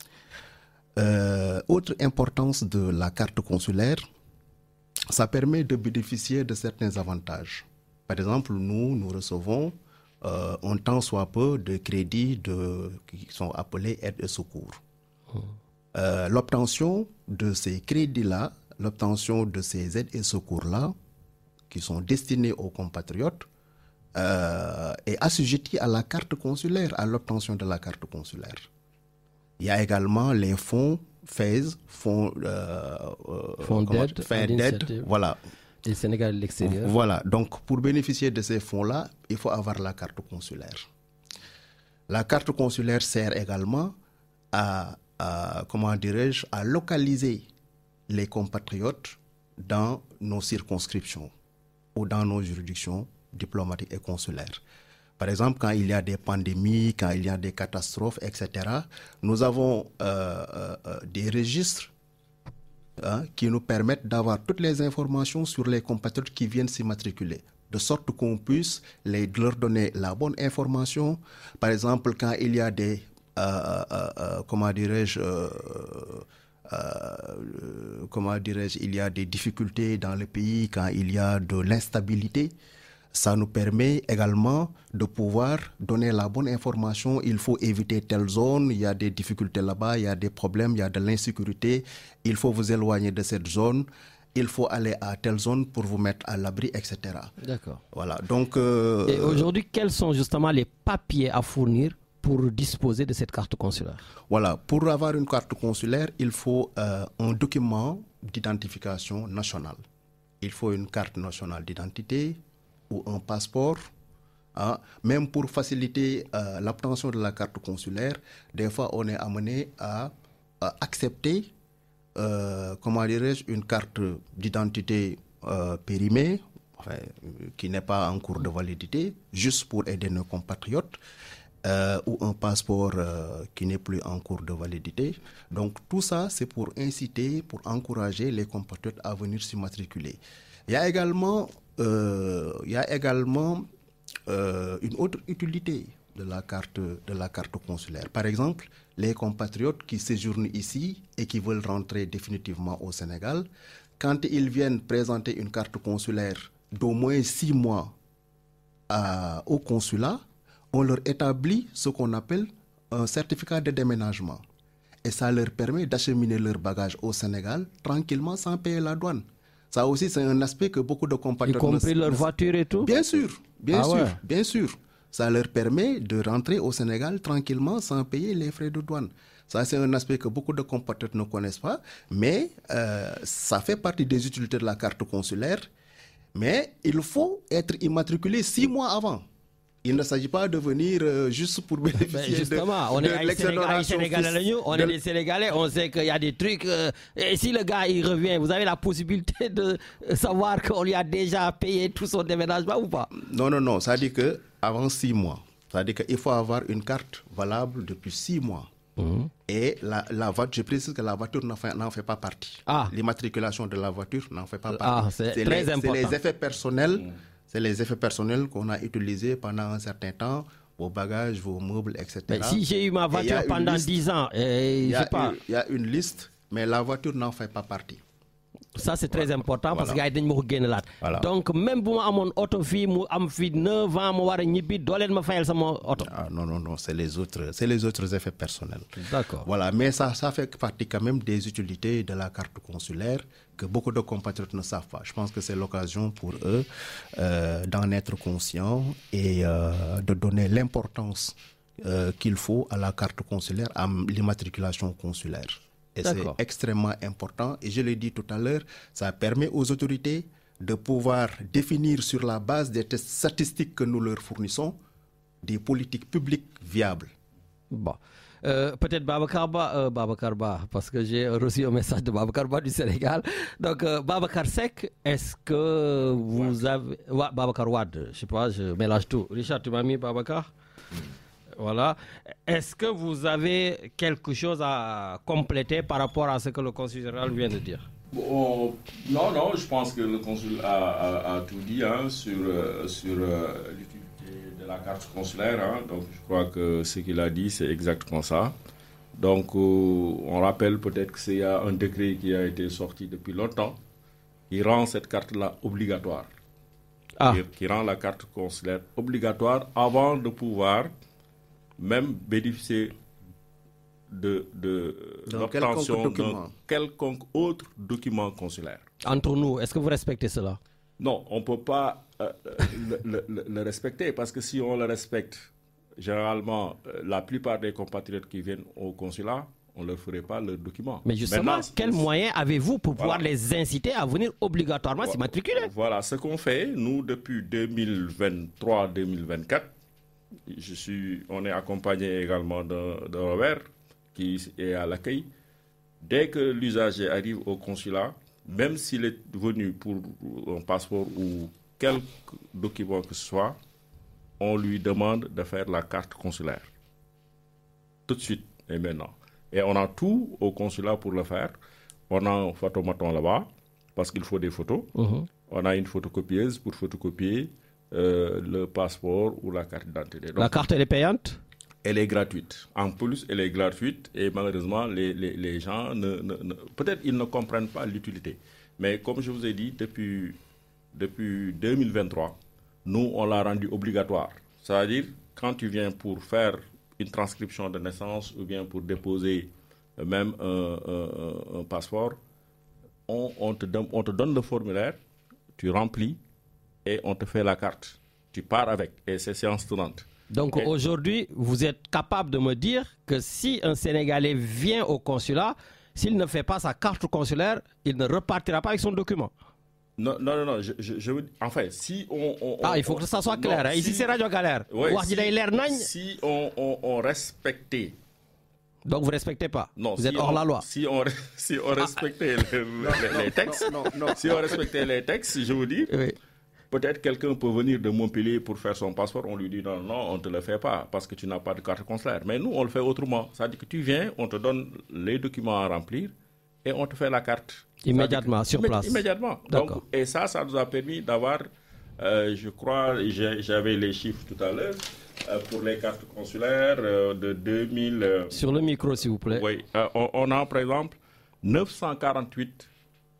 Euh, autre importance de la carte consulaire, ça permet de bénéficier de certains avantages. Par exemple, nous, nous recevons euh, un tant soit peu de crédits de, qui sont appelés aides et secours. Mmh. Euh, l'obtention de ces crédits-là, l'obtention de ces aides et secours-là, qui sont destinés aux compatriotes, euh, est assujettie à la carte consulaire, à l'obtention de la carte consulaire. Il y a également les fonds F A I S, fonds, euh, fonds d'aide, d'aide, voilà. Du Sénégal et l'extérieur. Voilà, donc pour bénéficier de ces fonds-là, il faut avoir la carte consulaire. La carte consulaire sert également à, à comment dirais-je, à localiser les compatriotes dans nos circonscriptions ou dans nos juridictions diplomatiques et consulaires. Par exemple, quand il y a des pandémies, quand il y a des catastrophes, et cetera, nous avons euh, euh, des registres hein, qui nous permettent d'avoir toutes les informations sur les compatriotes qui viennent s'immatriculer, de sorte qu'on puisse les, leur donner la bonne information. Par exemple, quand il y a des, euh, euh, euh, comment dirais-je, euh, euh, comment dirais-je, il y a des difficultés dans le pays, quand il y a de l'instabilité, ça nous permet également de pouvoir donner la bonne information. Il faut éviter telle zone, il y a des difficultés là-bas, il y a des problèmes, il y a de l'insécurité. Il faut vous éloigner de cette zone. Il faut aller à telle zone pour vous mettre à l'abri, et cetera. D'accord. Voilà. Donc. Euh, Et aujourd'hui, quels sont justement les papiers à fournir pour disposer de cette carte consulaire? Voilà. Pour avoir une carte consulaire, il faut euh, un document d'identification nationale. Il faut une carte nationale d'identité ou un passeport. Hein. Même pour faciliter euh, l'obtention de la carte consulaire, des fois on est amené à, à accepter, euh, comment dirais-je, une carte d'identité euh, périmée, enfin, qui n'est pas en cours de validité, juste pour aider nos compatriotes, euh, ou un passeport euh, qui n'est plus en cours de validité. Donc tout ça, c'est pour inciter, pour encourager les compatriotes à venir s'immatriculer. Il y a également Euh, il y a également euh, une autre utilité de la carte, de la carte consulaire. Par exemple, les compatriotes qui séjournent ici et qui veulent rentrer définitivement au Sénégal, quand ils viennent présenter une carte consulaire d'au moins six mois à, au consulat, on leur établit ce qu'on appelle un certificat de déménagement. Et ça leur permet d'acheminer leur bagage au Sénégal tranquillement sans payer la douane. Ça aussi, c'est un aspect que beaucoup de compatriotes... Y compris leur voiture et tout? Bien sûr, bien ah sûr, ouais. bien sûr. Ça leur permet de rentrer au Sénégal tranquillement sans payer les frais de douane. Ça, c'est un aspect que beaucoup de compatriotes ne connaissent pas, mais euh, ça fait partie des utilités de la carte consulaire. Mais il faut être immatriculé six mois avant. Il ne s'agit pas de venir euh, juste pour bénéficier ben justement, de, on de est l'exonération Sénégalais, on est des Sénégalais, on sait qu'il y a des trucs. Euh, et si le gars il revient, vous avez la possibilité de savoir qu'on lui a déjà payé tout son déménagement ou pas? Non, non, non. Ça dit que avant six mois. Ça dit qu'il faut avoir une carte valable depuis six mois. Mmh. Et la, la voiture, je précise que la voiture n'en fait, n'en fait pas partie. Ah. L'immatriculation de la voiture n'en fait pas partie. Ah, c'est, c'est très les, important. C'est les effets personnels. Mmh. C'est les effets personnels qu'on a utilisés pendant un certain temps, vos bagages, vos meubles, et cetera. Mais si j'ai eu ma voiture pendant dix ans, et je sais pas. Il y a une liste, mais la voiture n'en fait pas partie. Ça, c'est très voilà. important parce voilà. que gars yi voilà. Donc, même si je mon auto fi mu am fi neuf ans, je wara ñibi do len ma fayal sama auto. Ah non non non, c'est les autres, c'est les autres effets personnels. D'accord. Voilà, mais ça ça fait partie quand même des utilités de la carte consulaire que beaucoup de compatriotes ne savent pas. Je pense que c'est l'occasion pour eux euh, d'en être conscients et euh, de donner l'importance euh, qu'il faut à la carte consulaire, à l'immatriculation consulaire. Et c'est extrêmement important. Et je l'ai dit tout à l'heure, ça permet aux autorités de pouvoir définir sur la base des tests statistiques que nous leur fournissons des politiques publiques viables. Bon. Euh, peut-être Babacar Ba, euh, Babacar Ba, parce que j'ai reçu un message de Babacar Ba du Sénégal. Donc, euh, Babacar Seck, est-ce que vous avez... Ouais, Babacar Wad, je ne sais pas, je mélange tout. Richard, tu m'as mis Babacar mm. Voilà. Est-ce que vous avez quelque chose à compléter par rapport à ce que le consul général vient de dire? Bon, non, non, je pense que le consul a, a, a tout dit hein, sur, euh, sur euh, l'utilité de la carte consulaire. Hein. Donc, je crois que ce qu'il a dit, c'est exactement ça. Donc, euh, on rappelle peut-être que c'est un décret qui a été sorti depuis longtemps qui rend cette carte-là obligatoire. Ah. Qui, qui rend la carte consulaire obligatoire avant de pouvoir même bénéficier de, de l'obtention d'un quelconque autre document consulaire. Entre nous, est-ce que vous respectez cela? Non, on ne peut pas euh, le, le, le respecter parce que si on le respecte, généralement, euh, la plupart des compatriotes qui viennent au consulat, on ne leur ferait pas le document. Mais justement, Maintenant, quels moyens avez-vous pour voilà. pouvoir les inciter à venir obligatoirement voilà. s'immatriculer? Voilà, ce qu'on fait, nous, depuis deux mille vingt-trois deux mille vingt-quatre, je suis, on est accompagné également de, de Robert, qui est à l'accueil. Dès que l'usager arrive au consulat, même s'il est venu pour un passeport ou quelque document que ce soit, on lui demande de faire la carte consulaire. Tout de suite et maintenant. Et on a tout au consulat pour le faire. On a un photomaton là-bas, parce qu'il faut des photos. Uh-huh. On a une photocopieuse pour photocopier euh, le passeport ou la carte d'identité. Donc, la carte, elle est payante? Elle est gratuite. En plus, elle est gratuite et malheureusement, les, les, les gens, ne, ne, ne, peut-être ils ne comprennent pas l'utilité. Mais comme je vous ai dit, depuis, depuis deux mille vingt-trois, nous, on l'a rendu obligatoire. C'est-à-dire, quand tu viens pour faire une transcription de naissance ou bien pour déposer même un, un, un passeport, on, on, te donne, on te donne le formulaire, tu remplis et on te fait la carte. Tu pars avec et c'est séance tenante. Donc et aujourd'hui, vous êtes capable de me dire que si un Sénégalais vient au consulat, s'il ne fait pas sa carte consulaire, il ne repartira pas avec son document. Non, non, non, non je, je, je veux dire, enfin, si on... on ah, il faut que ça soit clair. Non, hein. Ici, si, c'est Radio Galère. Ouais, si, si on, on, on respectait... Donc, vous ne respectez pas? Non. Vous si êtes hors on, la loi? Si on, si on respectait ah, les, non, les, non, les textes, non, non, non. si on respectait les textes, je vous dis... Oui. Peut-être quelqu'un peut venir de Montpellier pour faire son passeport, on lui dit non, non, on ne te le fait pas parce que tu n'as pas de carte consulaire. Mais nous, on le fait autrement. C'est-à-dire que tu viens, on te donne les documents à remplir et on te fait la carte. Immédiatement, sur place. Immédiatement. Donc, et ça, ça nous a permis d'avoir, euh, je crois, j'avais les chiffres tout à l'heure, euh, pour les cartes consulaires euh, de deux mille... Euh, sur le micro, s'il vous plaît. Oui, euh, on, on a par exemple neuf cent quarante-huit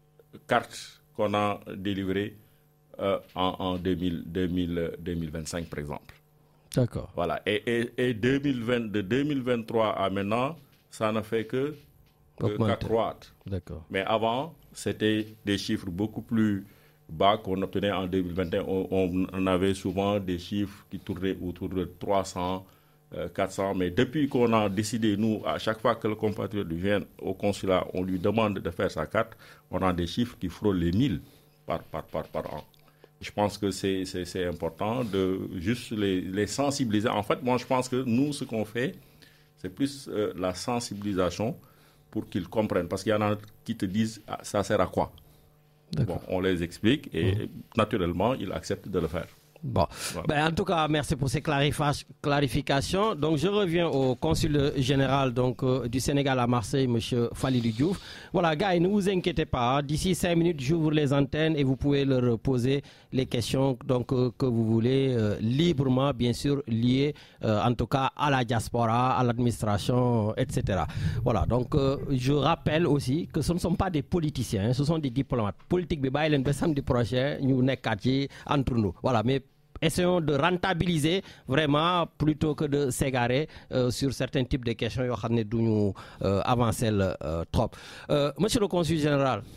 cartes qu'on a délivrées Euh, en, en deux mille, deux mille, deux mille vingt-cinq, par exemple. D'accord. Voilà. Et, et, et deux mille vingt, de deux mille vingt-trois à maintenant, ça ne fait que, que qu'accroître. D'accord. Mais avant, c'était des chiffres beaucoup plus bas qu'on obtenait en deux mille vingt et un. On, on avait souvent des chiffres qui tournaient autour de trois cents, euh, quatre cents. Mais depuis qu'on a décidé, nous, à chaque fois que le compatriote vient au consulat, on lui demande de faire sa carte, on a des chiffres qui frôlent les mille par, par, par, par an. Je pense que c'est, c'est, c'est important de juste les, les sensibiliser. En fait, moi, je pense que nous, ce qu'on fait, c'est plus euh, la sensibilisation pour qu'ils comprennent. Parce qu'il y en a qui te disent ah, ça sert à quoi? Bon, on les explique et mmh. naturellement, ils acceptent de le faire. Bon. Voilà. Ben, en tout cas, merci pour ces clarifications. Donc, je reviens au consul général donc, euh, du Sénégal à Marseille, M. Falilou Diouf. Voilà, gars, ne vous inquiétez pas. Hein. D'ici cinq minutes, j'ouvre les antennes et vous pouvez leur poser les questions donc, euh, que vous voulez, euh, librement, bien sûr, liées euh, en tout cas à la diaspora, à l'administration, et cetera. Voilà, donc euh, je rappelle aussi que ce ne sont pas des politiciens, hein, ce sont des diplomates. Politique, le samedi prochain, nous sommes entre nous. Voilà, mais essayons de rentabiliser vraiment plutôt que de s'égarer euh, sur certains types de questions qui nous euh, avancer euh, trop. Euh, monsieur le consul général,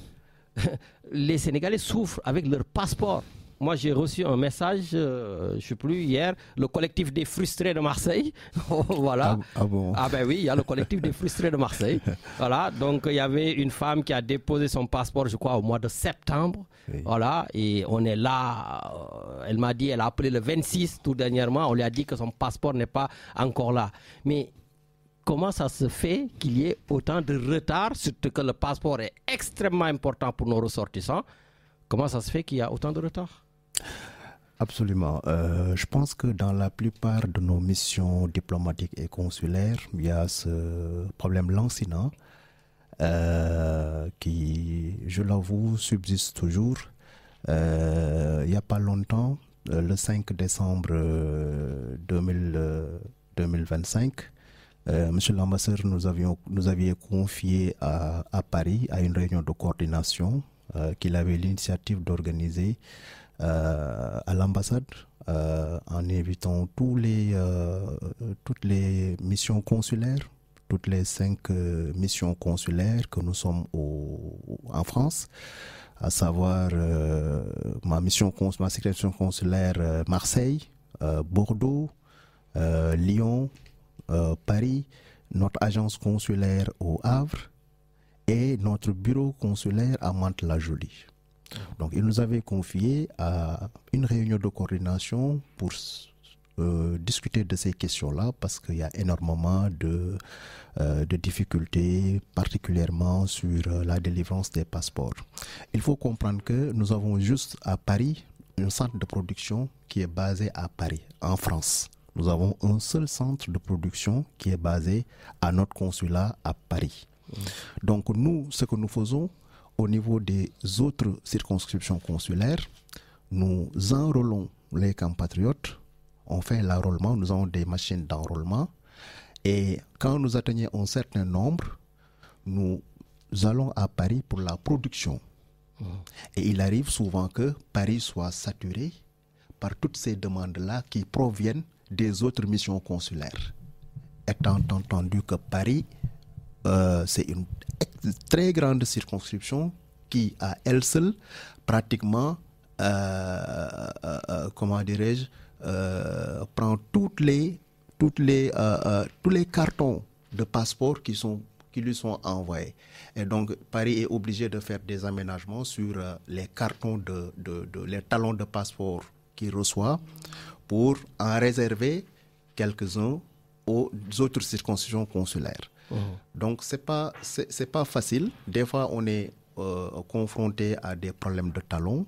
les Sénégalais souffrent avec leur passeport. Moi, j'ai reçu un message, euh, je ne sais plus, hier, le collectif des frustrés de Marseille. Voilà. Ah, ah bon? Ah ben oui, il y a le collectif des frustrés de Marseille. Voilà, donc il y avait une femme qui a déposé son passeport, je crois, au mois de septembre. Oui. Voilà, et on est là. Euh, elle m'a dit, elle a appelé le vingt-six tout dernièrement, on lui a dit que son passeport n'est pas encore là. Mais comment ça se fait qu'il y ait autant de retard, surtout que le passeport est extrêmement important pour nos ressortissants? Comment ça se fait qu'il y a autant de retard? Absolument. Euh, je pense que dans la plupart de nos missions diplomatiques et consulaires, il y a ce problème lancinant euh, qui, je l'avoue, subsiste toujours. Euh, il n'y a pas longtemps, euh, le cinq décembre euh, deux mille, euh, deux mille vingt-cinq, euh, Monsieur l'ambassadeur nous avions nous aviez confié à, à Paris à une réunion de coordination euh, qu'il avait l'initiative d'organiser Euh, à l'ambassade euh, en invitant tous les, euh, toutes les missions consulaires, toutes les cinq euh, missions consulaires que nous sommes au, en France, à savoir euh, ma mission ma sécrétation consulaire euh, Marseille, euh, Bordeaux, euh, Lyon, euh, Paris, notre agence consulaire au Havre et notre bureau consulaire à Mantes-la-Jolie. Donc, il nous avait confié à une réunion de coordination pour euh, discuter de ces questions-là parce qu'il y a énormément de, euh, de difficultés, particulièrement sur euh, la délivrance des passeports. Il faut comprendre que nous avons juste à Paris un centre de production qui est basé à Paris, en France. Nous avons un seul centre de production qui est basé à notre consulat à Paris. Mmh. Donc, nous, ce que nous faisons, au niveau des autres circonscriptions consulaires, nous enrôlons les compatriotes, on fait l'enrôlement, nous avons des machines d'enrôlement et quand nous atteignons un certain nombre, nous allons à Paris pour la production. Mmh. Et il arrive souvent que Paris soit saturé par toutes ces demandes-là qui proviennent des autres missions consulaires. Étant entendu que Paris, euh, c'est une très grande circonscription qui, à elle seule, pratiquement, euh, euh, euh, comment dirais-je, euh, prend toutes les, toutes les, euh, euh, tous les cartons de passeport qui, sont, qui lui sont envoyés. Et donc, Paris est obligé de faire des aménagements sur euh, les cartons, de, de, de, les talons de passeport qu'il reçoit pour en réserver quelques-uns aux autres circonscriptions consulaires. Mmh. Donc, ce n'est pas, c'est, c'est pas facile. Des fois, on est euh, confronté à des problèmes de talons,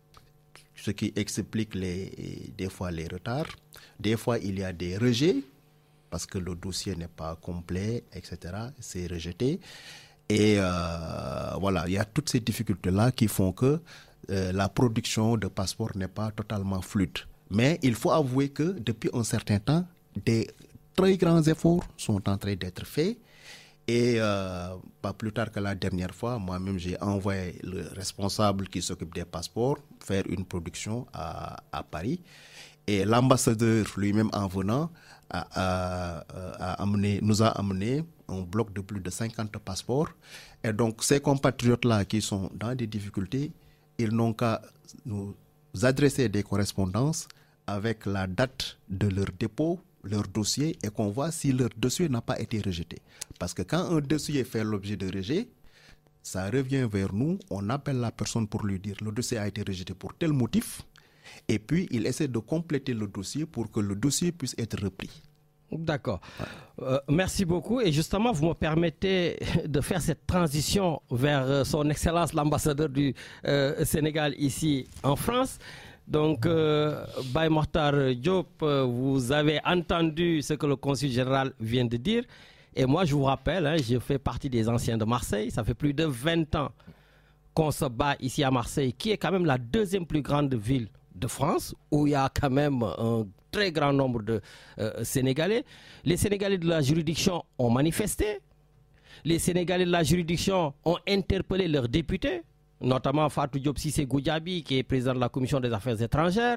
ce qui explique les, des fois les retards. Des fois, il y a des rejets, parce que le dossier n'est pas complet, et cetera. C'est rejeté. Et euh, voilà, il y a toutes ces difficultés-là qui font que euh, la production de passeports n'est pas totalement fluide. Mais il faut avouer que depuis un certain temps, des très grands efforts sont en train d'être faits. Et euh, pas plus tard que la dernière fois, moi-même, j'ai envoyé le responsable qui s'occupe des passeports faire une production à, à Paris. Et l'ambassadeur lui-même en venant a, a, a amené, nous a amené un bloc de plus de cinquante passeports. Et donc, ces compatriotes-là qui sont dans des difficultés, ils n'ont qu'à nous adresser des correspondances avec la date de leur dépôt, leur dossier, et qu'on voit si leur dossier n'a pas été rejeté. Parce que quand un dossier fait l'objet de rejet, ça revient vers nous, on appelle la personne pour lui dire le dossier a été rejeté pour tel motif, et puis il essaie de compléter le dossier pour que le dossier puisse être repris. D'accord. Euh, merci beaucoup. Et justement, vous me permettez de faire cette transition vers euh, son Excellence l'ambassadeur du euh, Sénégal ici en France. Donc, euh, Baye Mokhtar Diop, euh, vous avez entendu ce que le consul général vient de dire. Et moi, je vous rappelle, hein, je fais partie des anciens de Marseille. Ça fait plus de vingt ans qu'on se bat ici à Marseille, qui est quand même la deuxième plus grande ville de France, où il y a quand même un très grand nombre de euh, Sénégalais. Les Sénégalais de la juridiction ont manifesté. Les Sénégalais de la juridiction ont interpellé leurs députés, notamment Fatou Diop Cissé Goudiaby, qui est président de la Commission des Affaires étrangères.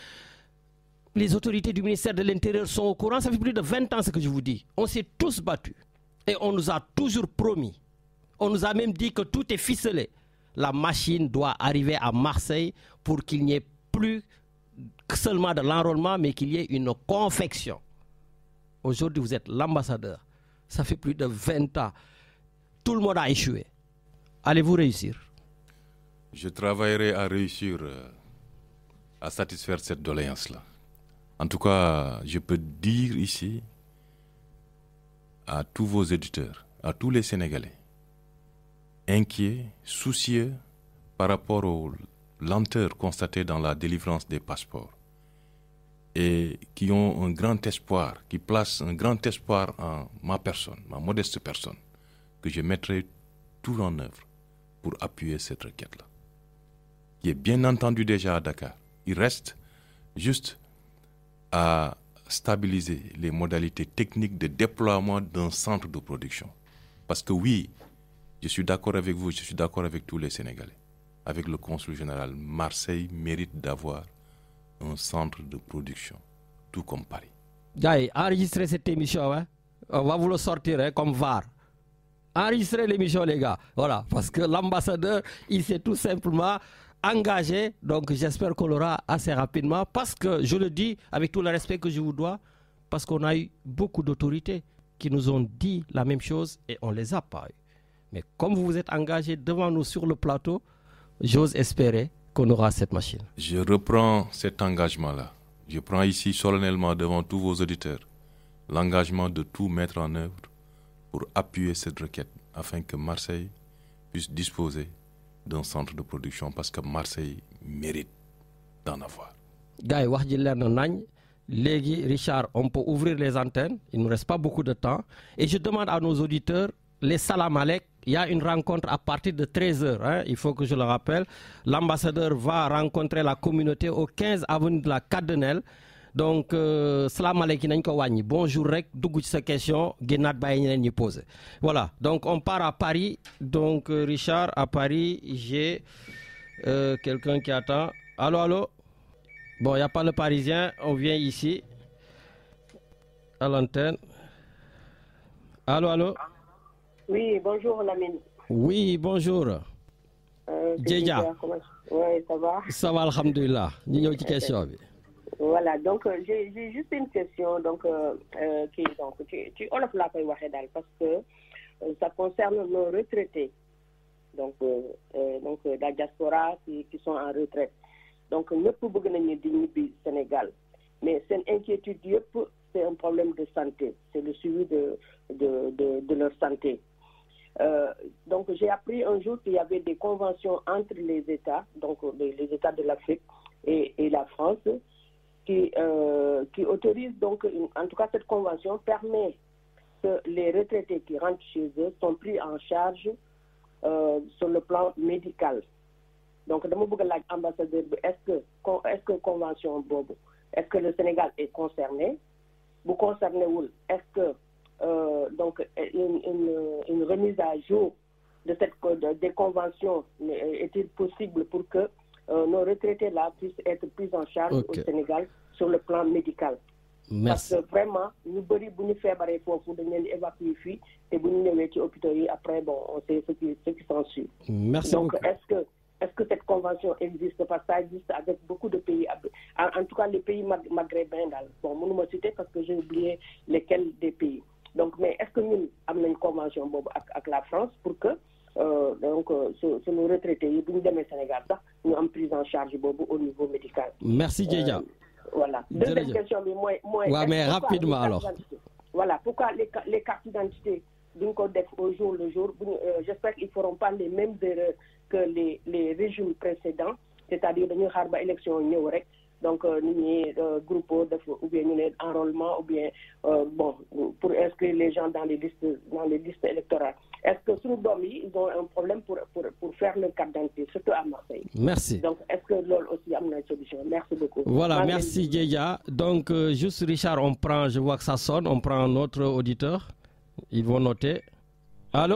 Les autorités du ministère de l'Intérieur sont au courant. Ça fait plus de vingt ans ce que je vous dis. On s'est tous battus. Et on nous a toujours promis. On nous a même dit que tout est ficelé. la machine doit arriver à Marseille pour qu'il n'y ait plus seulement de l'enrôlement, mais qu'il y ait une confection. Aujourd'hui, vous êtes l'ambassadeur. Ça fait plus de vingt ans. Tout le monde a échoué. Allez-vous réussir? Je travaillerai à réussir, à satisfaire cette doléance-là. En tout cas, je peux dire ici à tous vos éditeurs, à tous les Sénégalais, inquiets, soucieux par rapport aux lenteurs constatées dans la délivrance des passeports et qui ont un grand espoir, qui placent un grand espoir en ma personne, ma modeste personne, que je mettrai tout en œuvre pour appuyer cette requête-là, qui est bien entendu déjà à Dakar. Il reste juste à stabiliser les modalités techniques de déploiement d'un centre de production. Parce que oui, je suis d'accord avec vous, je suis d'accord avec tous les Sénégalais. Avec le consul général, Marseille mérite d'avoir un centre de production, tout comme Paris. Gars, enregistrez cette émission, hein? On va vous le sortir hein, comme V A R. Enregistrez l'émission, les gars. Voilà, parce que l'ambassadeur, il s'est tout simplement engagé. Donc, j'espère qu'on l'aura assez rapidement. Parce que, je le dis avec tout le respect que je vous dois, parce qu'on a eu beaucoup d'autorités qui nous ont dit la même chose et on ne les a pas eu. Mais comme vous vous êtes engagé devant nous sur le plateau, j'ose espérer qu'on aura cette machine. Je reprends cet engagement-là. Je prends ici solennellement devant tous vos auditeurs l'engagement de tout mettre en œuvre pour appuyer cette requête afin que Marseille puisse disposer d'un centre de production parce que Marseille mérite d'en avoir. Gars, wax ji leer na nañ. Légui, Richard, on peut ouvrir les antennes. Il ne nous reste pas beaucoup de temps. Et je demande à nos auditeurs, les salam alek, il y a une rencontre à partir de treize heures. Hein, il faut que je le rappelle. L'ambassadeur va rencontrer la communauté au quinze avenue de la Cadenelle. Donc, euh, salam alek, bonjour, rek, d'où cette question, Guénat Bayen pose. Voilà, donc on part à Paris. Donc, euh, Richard, à Paris, j'ai euh, quelqu'un qui attend. Allô, allô? Bon, il n'y a pas le Parisien, on vient ici, à l'antenne. Allô, allô? Oui, bonjour Lamine. Oui, bonjour. Euh, Djeja. Oui, ça va? Ça va, alhamdoulilah. Nous avons une question. Voilà, donc euh, j'ai juste une question donc, euh, euh, qui donc, tu, tu, on a fait la paix parce que euh, ça concerne nos retraités, donc, euh, euh, donc euh, la diaspora qui, qui sont en retraite. Donc, nous pouvons gagner du Sénégal, mais c'est une inquiétude, c'est un problème de santé, c'est le suivi de, de, de, de leur santé. Euh, donc, j'ai appris un jour qu'il y avait des conventions entre les États, donc les, les États de l'Afrique et, et la France, qui, euh, qui autorisent donc, une, en tout cas, cette convention permet que les retraités qui rentrent chez eux sont pris en charge euh, sur le plan médical. Donc, je veux dire, ambassadeur, est-ce que, est-ce que convention Bobo, est-ce que le Sénégal est concerné? Vous concernez où? Est-ce que euh, donc une, une, une remise à jour de cette de, des conventions est-il possible pour que euh, nos retraités là puissent être pris en charge okay. au Sénégal sur le plan médical? Merci. Parce que vraiment, nous devons faire des efforts pour nous évacuer ici et nous nous mettre au hôpital après, bon, on sait ce qui, ce qui s'en suit. Merci donc, beaucoup. est-ce que Est-ce que cette convention existe? Parce que ça existe avec beaucoup de pays, en, en tout cas les pays maghrébins. Bon, je ne vais citer parce que j'ai oublié lesquels des pays. Donc, mais est-ce que nous avons une convention avec la France pour que euh, donc, sur, sur nos retraités, nous sommes au Sénégal, nous avons pris en charge au niveau médical? Merci, Djeja. Euh, voilà. Deuxième question, mais moi. moi ouais, mais rapidement alors. Voilà, pourquoi les, les cartes d'identité d'une code au jour le jour, euh, j'espère qu'ils ne feront pas les mêmes erreurs que les, les régimes précédents, c'est-à-dire que nous avons une élection, donc nous avons groupe ou bien nous enrôlement, ou bien euh, bon, pour inscrire les gens dans les listes, dans les listes électorales. Est-ce que sur le ils ont un problème pour, pour, pour faire le carte d'identité, surtout à Marseille? Merci. Donc, est-ce que l'O L aussi a une solution? Merci beaucoup. Voilà, merci Djeja. Donc, euh, juste Richard, on prend, je vois que ça sonne, on prend un autre auditeur. Ils vont noter. Allô?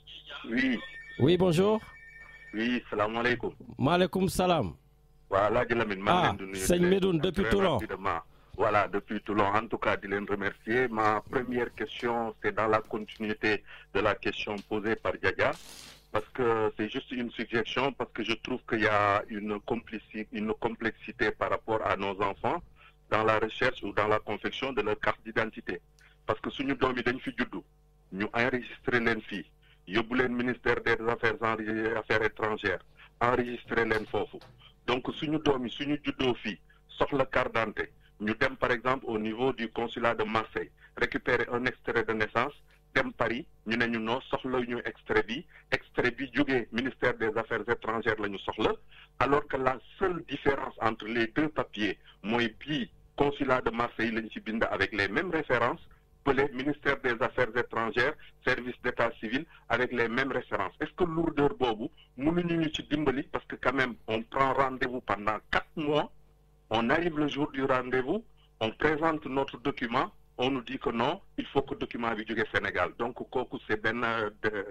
Oui. Oui, bonjour. Oui, salam alaikum. Maalaikum salam. Voilà, ah, c'est Medoun depuis Toulon. Voilà, depuis Toulon. En tout cas, de les remercier. Ma première question, c'est dans la continuité de la question posée par Djeja. parce que c'est juste une suggestion, parce que je trouve qu'il y a une complexité, une complexité par rapport à nos enfants dans la recherche ou dans la confection de leur carte d'identité. Parce que si nous avons nous enregistré les filles, nous avons le ministère des Affaires, Affaires étrangères, enregistré les fofos. Donc si nous avons si nous avons filles, sauf la carte d'identité, nous sommes par exemple au niveau du consulat de Marseille, récupérer un extrait de naissance, dem Paris, nous avons non soxla ñu extrait bi, extrait bi jógee ministère des Affaires étrangères la ñu soxla, alors que la seule différence entre les deux papiers, mooy bii consulat de Marseille lañ ci bind avec les mêmes références, le ministère des Affaires étrangères, service d'état civil, avec les mêmes références. Est-ce que lourdeur bobu, mënuñu ñu ci dimbali parce que quand même on prend rendez-vous pendant quatre mois, on arrive le jour du rendez-vous, on présente notre document, on nous dit que non, il faut que le document soit du Sénégal. Donc, c'est une euh,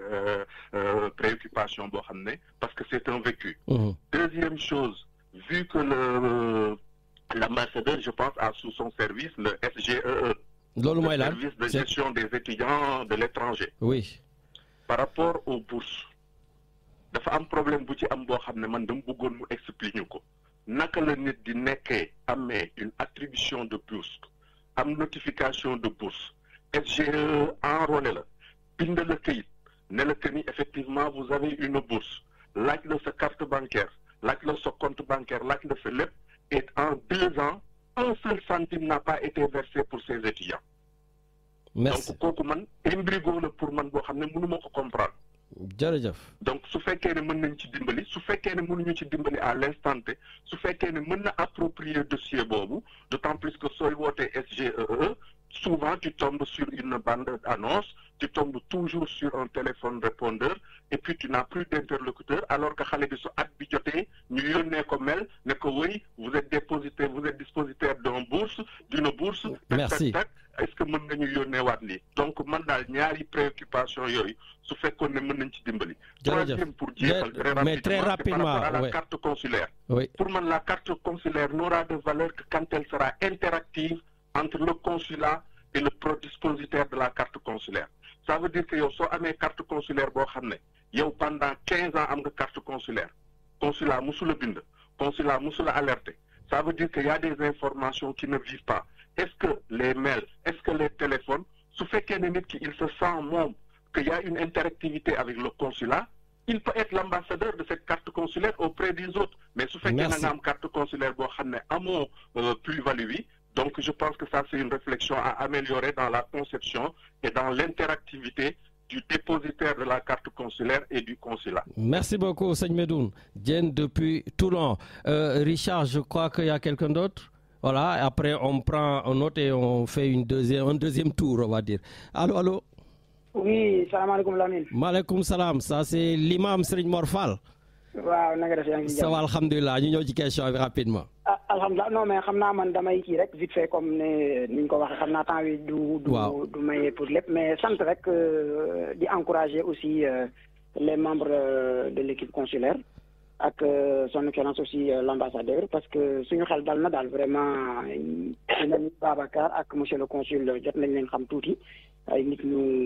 euh, préoccupation, parce que c'est un vécu. Mmh. Deuxième chose, vu que le, l'ambassadeur, je pense, a sous son service le S G E E, le service de gestion des étudiants de l'étranger. Oui. Par rapport aux bourses, il y a un problème que je veux expliquer. Naka la nit di nekké amé une attribution de bourse, am notification de bourse, S G E enrôlé la, bind la kayit, ne la que ni effectivement vous avez une bourse, laaj la sa carte bancaire, laaj la sa compte bancaire, laaj la sa lépp, et en deux ans, un seul centime n'a pas été versé pour ces étudiants. Merci. Donc kooku man imbrigo la pour man boo xam ne mënuma ko comprendre. Donc su fekkee ne mën nañ ci dimbali su fekkee ne mënuñu ci dimbali à l'instant T su fekkee ne mën na approprier dossier boobu d'autant plus que sooy wootee S G E E souvent tu tombes sur une bande annonce, tu tombes toujours sur un téléphone répondeur et puis tu n'as plus d'interlocuteur alors que xale bi su at bi jotee ñu yónnee ko mel ne ko oui vous êtes dépositaire vous êtes dispositaire d'un bourse d'une bourse. Merci. Est-ce que mën nga ñu yónnee waat lii donc man daal ñaari préoccupation yooyu su fekkoon ne mën nañ ci dimbali. Troisième pour jeexal très rapidement, mais très rapidement par rapport à la ouais. carte consulaire. Oui. Pour moi la carte consulaire n'aura de valeur que quand elle sera interactive entre le consulat et le dispositeur de la carte consulaire. Ça veut dire que yow soo amee carte consulaire boo xam ne yow pendant quinze ans am nga carte consulaire consulat musu la bind consulat musu la alerté ça veut dire qu'il y a des informations qui ne vivent pas. Est-ce que les mails, est-ce que les téléphones, su fekkee ne nit ki il se sent moom qu'il y a une interactivité avec le consulat, il peut être l'ambassadeur de cette carte consulaire auprès des autres. Mais su fekkee na nga am carte consulaire boo xam ne amoo plus-value bi, donc je pense que ça c'est une réflexion à améliorer dans la conception et dans l'interactivité du dépositaire de la carte consulaire et du consulat. Merci beaucoup, Seigne Medoun. Diane depuis Toulon. Euh, Richard, je crois qu'il y a quelqu'un d'autre. Voilà, après on prend un autre et on fait une deuxième, un deuxième tour, on va dire. Allô, allô? Oui, salam alaikum Lamine. Maaleykum salam, ça c'est l'imam Serigne Mor Fall. Waaw, na nga def yaa ngi ça va, alhamdulilah, ñu ñëw ci question bi rapidement. Ah, alhamdulilah, non mais xam naa man damay kii rek vite fait comme ne ni ñu ko waxee xam naa temps wi du du du maye pour lépp mais sant rek di encourager aussi les membres de l'équipe consulaire. ak son excellence aussi l'ambassadeur parce que suñu xel dal na daal vraiment nañu Babacar ak monsieur le consul jot nañ leen xam tuuti ay nit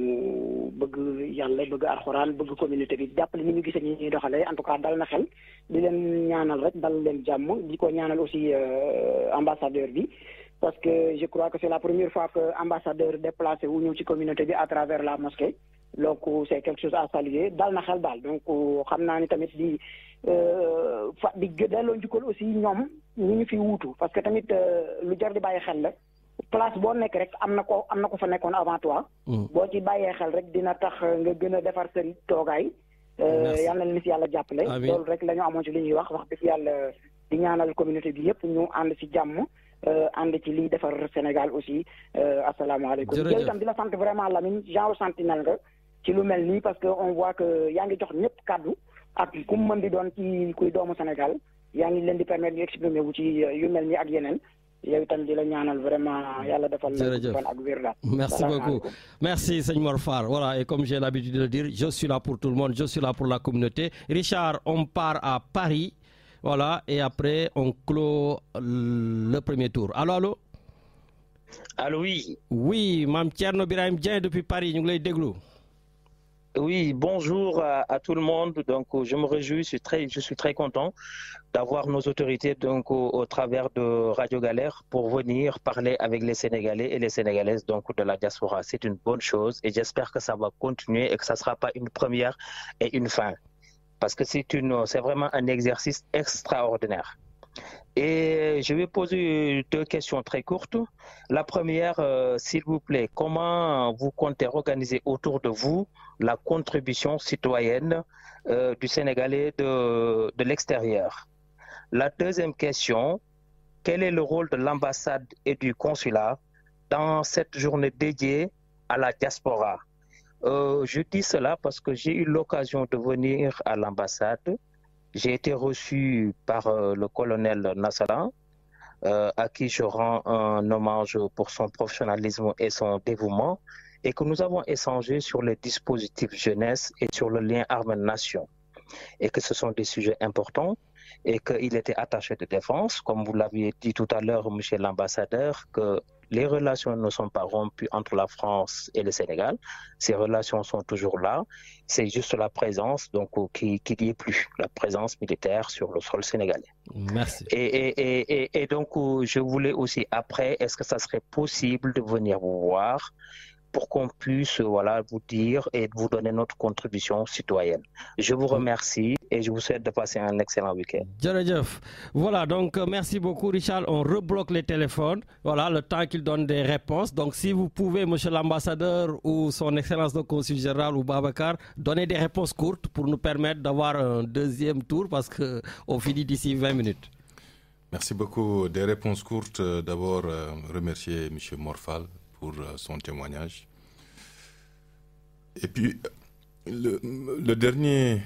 ñu bëgg yàlla bëgg alxuraan bëgg communauté bi jàppale ni ñu gisee ni ñuy doxalee en tout cas dal na xel di leen ñaanal rek dal leen jàmm di ko ñaanal aussi ambassadeur bi parce que je crois que c'est la première fois que ambassadeur déplacé wu ñëw ci communauté bi à travers la mosquée donc c'est quelque chose à saluer dal na xel daal donc xam naa ni tamit di fa di delloo njukkal aussi ñoom ñu ñu fi wuutu parce que tamit lu jar di bàyyi xel la place boo nekk rek am na ko am na ko fa nekkoon avant toi boo ci bàyyee xel rek dina tax nga gën a defar sa toogaay yal na leen si yàlla jàppale loolu rek la ñu amoon ci li ñuy wax wax dëgg yàlla di ñaanal communauté bi yëpp ñu ànd si jàmm ànd ci liy defar Sénégal aussi asalaamaaleykum yow itam di la sant vraiment Lamine genre sentinelle nga ci lu mel nii parce que on voit que yaa ngi jox ñëpp kàddu ak ku mu mën di doon ci kuy doomu Sénégal yaa ngi leen di permettre ñu exprimer wu ci yu mel nii ak yeneen yow itam di la ñaanal vraiment yàlla defal la fan ak wér la. Merci beaucoup. Merci Seigne Mor Fall. Voilà, et comme j'ai l'habitude de le dire, je suis là pour tout le monde, je suis là pour la communauté. Richard, on part à Paris. Voilà, et après on clôt le premier tour. Allô, allô? Allô, oui. Oui, Mame Thierno Birahim Dieng depuis Paris, ñu ngi lay déglu. Oui, bonjour à, à tout le monde. Donc, je me réjouis, je suis très, je suis très content d'avoir nos autorités donc au, au travers de Radio Galère pour venir parler avec les Sénégalais et les Sénégalaises donc de la diaspora. C'est une bonne chose et j'espère que ça va continuer et que ça ne sera pas une première et une fin, parce que c'est une, c'est vraiment un exercice extraordinaire. Et je vais poser deux questions très courtes. La première, euh, s'il vous plaît, comment vous comptez organiser autour de vous la contribution citoyenne euh, du Sénégalais de, de l'extérieur? La deuxième question, quel est le rôle de l'ambassade et du consulat dans cette journée dédiée à la diaspora? euh, Je dis cela parce que j'ai eu l'occasion de venir à l'ambassade. J'ai été reçu par euh, le colonel Nassala, euh, à qui je rends un hommage pour son professionnalisme et son dévouement, et que nous avons échangé sur les dispositifs jeunesse et sur le lien armée-nation, et que ce sont des sujets importants, et qu'il était attaché de défense, comme vous l'aviez dit tout à l'heure, monsieur l'ambassadeur, que les relations ne sont pas rompues entre la France et le Sénégal. Ces relations sont toujours là. C'est juste la présence donc, qui, qui n'y est plus, la présence militaire sur le sol sénégalais. Merci. Et, et, et, et donc, je voulais aussi, après, est-ce que ça serait possible de venir vous voir pour qu'on puisse voilà, vous dire et vous donner notre contribution citoyenne. Je vous remercie et je vous souhaite de passer un excellent week-end. Djeredjef. Voilà, donc euh, merci beaucoup Richard. On rebloque les téléphones. Voilà, le temps qu'il donne des réponses. Donc si vous pouvez, monsieur l'ambassadeur ou son excellence de consul général ou Babacar, donner des réponses courtes pour nous permettre d'avoir un deuxième tour parce qu'on finit d'ici vingt minutes. Merci beaucoup. Des réponses courtes. D'abord, euh, remercier M. Morphal pour euh, son témoignage. Et puis, le, le dernier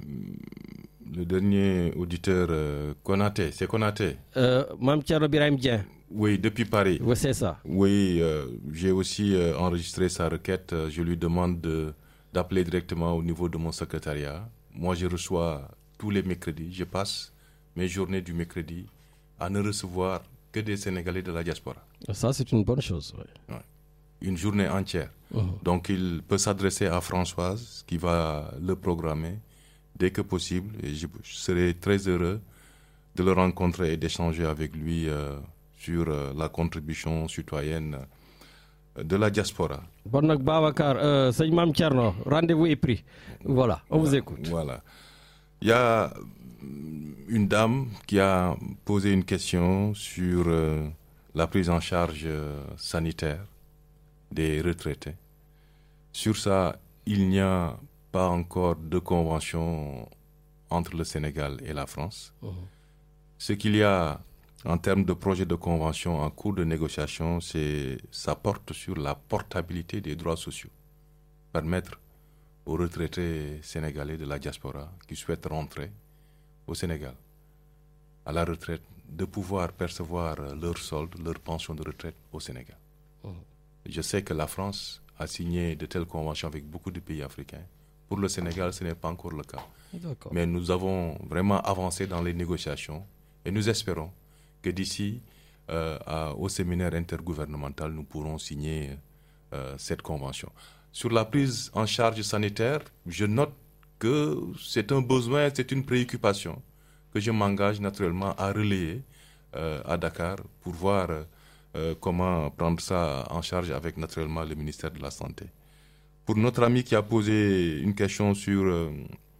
le dernier auditeur, euh, Konaté, c'est Konaté euh, Mme Thierno Birahim Dien. Oui, depuis Paris. Oui, c'est ça. Oui, euh, j'ai aussi euh, enregistré sa requête. Je lui demande de, d'appeler directement au niveau de mon secrétariat. Moi, je reçois tous les mercredis. Je passe mes journées du mercredi à ne recevoir que des Sénégalais de la diaspora. Ça, c'est une bonne chose. Oui. Ouais. Une journée entière. Uh-huh. Donc, il peut s'adresser à Françoise, qui va le programmer dès que possible. Et je, je serai très heureux de le rencontrer et d'échanger avec lui euh, sur euh, la contribution citoyenne de la diaspora. Bon, donc, Babacar, euh, c'est Mme Tcherno. Rendez-vous est pris. Voilà, on voilà, vous écoute. Voilà. Il y a une dame qui a posé une question sur euh, la prise en charge euh, sanitaire des retraités. Sur ça, il n'y a pas encore de convention entre le Sénégal et la France. Uh-huh. Ce qu'il y a en termes de projet de convention en cours de négociation, c'est, ça porte sur la portabilité des droits sociaux. Permettre aux retraités sénégalais de la diaspora qui souhaitent rentrer au Sénégal à la retraite de pouvoir percevoir leur solde, leur pension de retraite au Sénégal. Uh-huh. Je sais que la France a signé de telles conventions avec beaucoup de pays africains. Pour le Sénégal, ce n'est pas encore le cas. D'accord. Mais nous avons vraiment avancé dans les négociations et nous espérons que d'ici euh, à, au séminaire intergouvernemental, nous pourrons signer euh, cette convention. Sur la prise en charge sanitaire, je note que c'est un besoin, c'est une préoccupation que je m'engage naturellement à relayer euh, à Dakar pour voir euh, comment prendre ça en charge avec naturellement le ministère de la Santé. Pour notre ami qui a posé une question sur euh,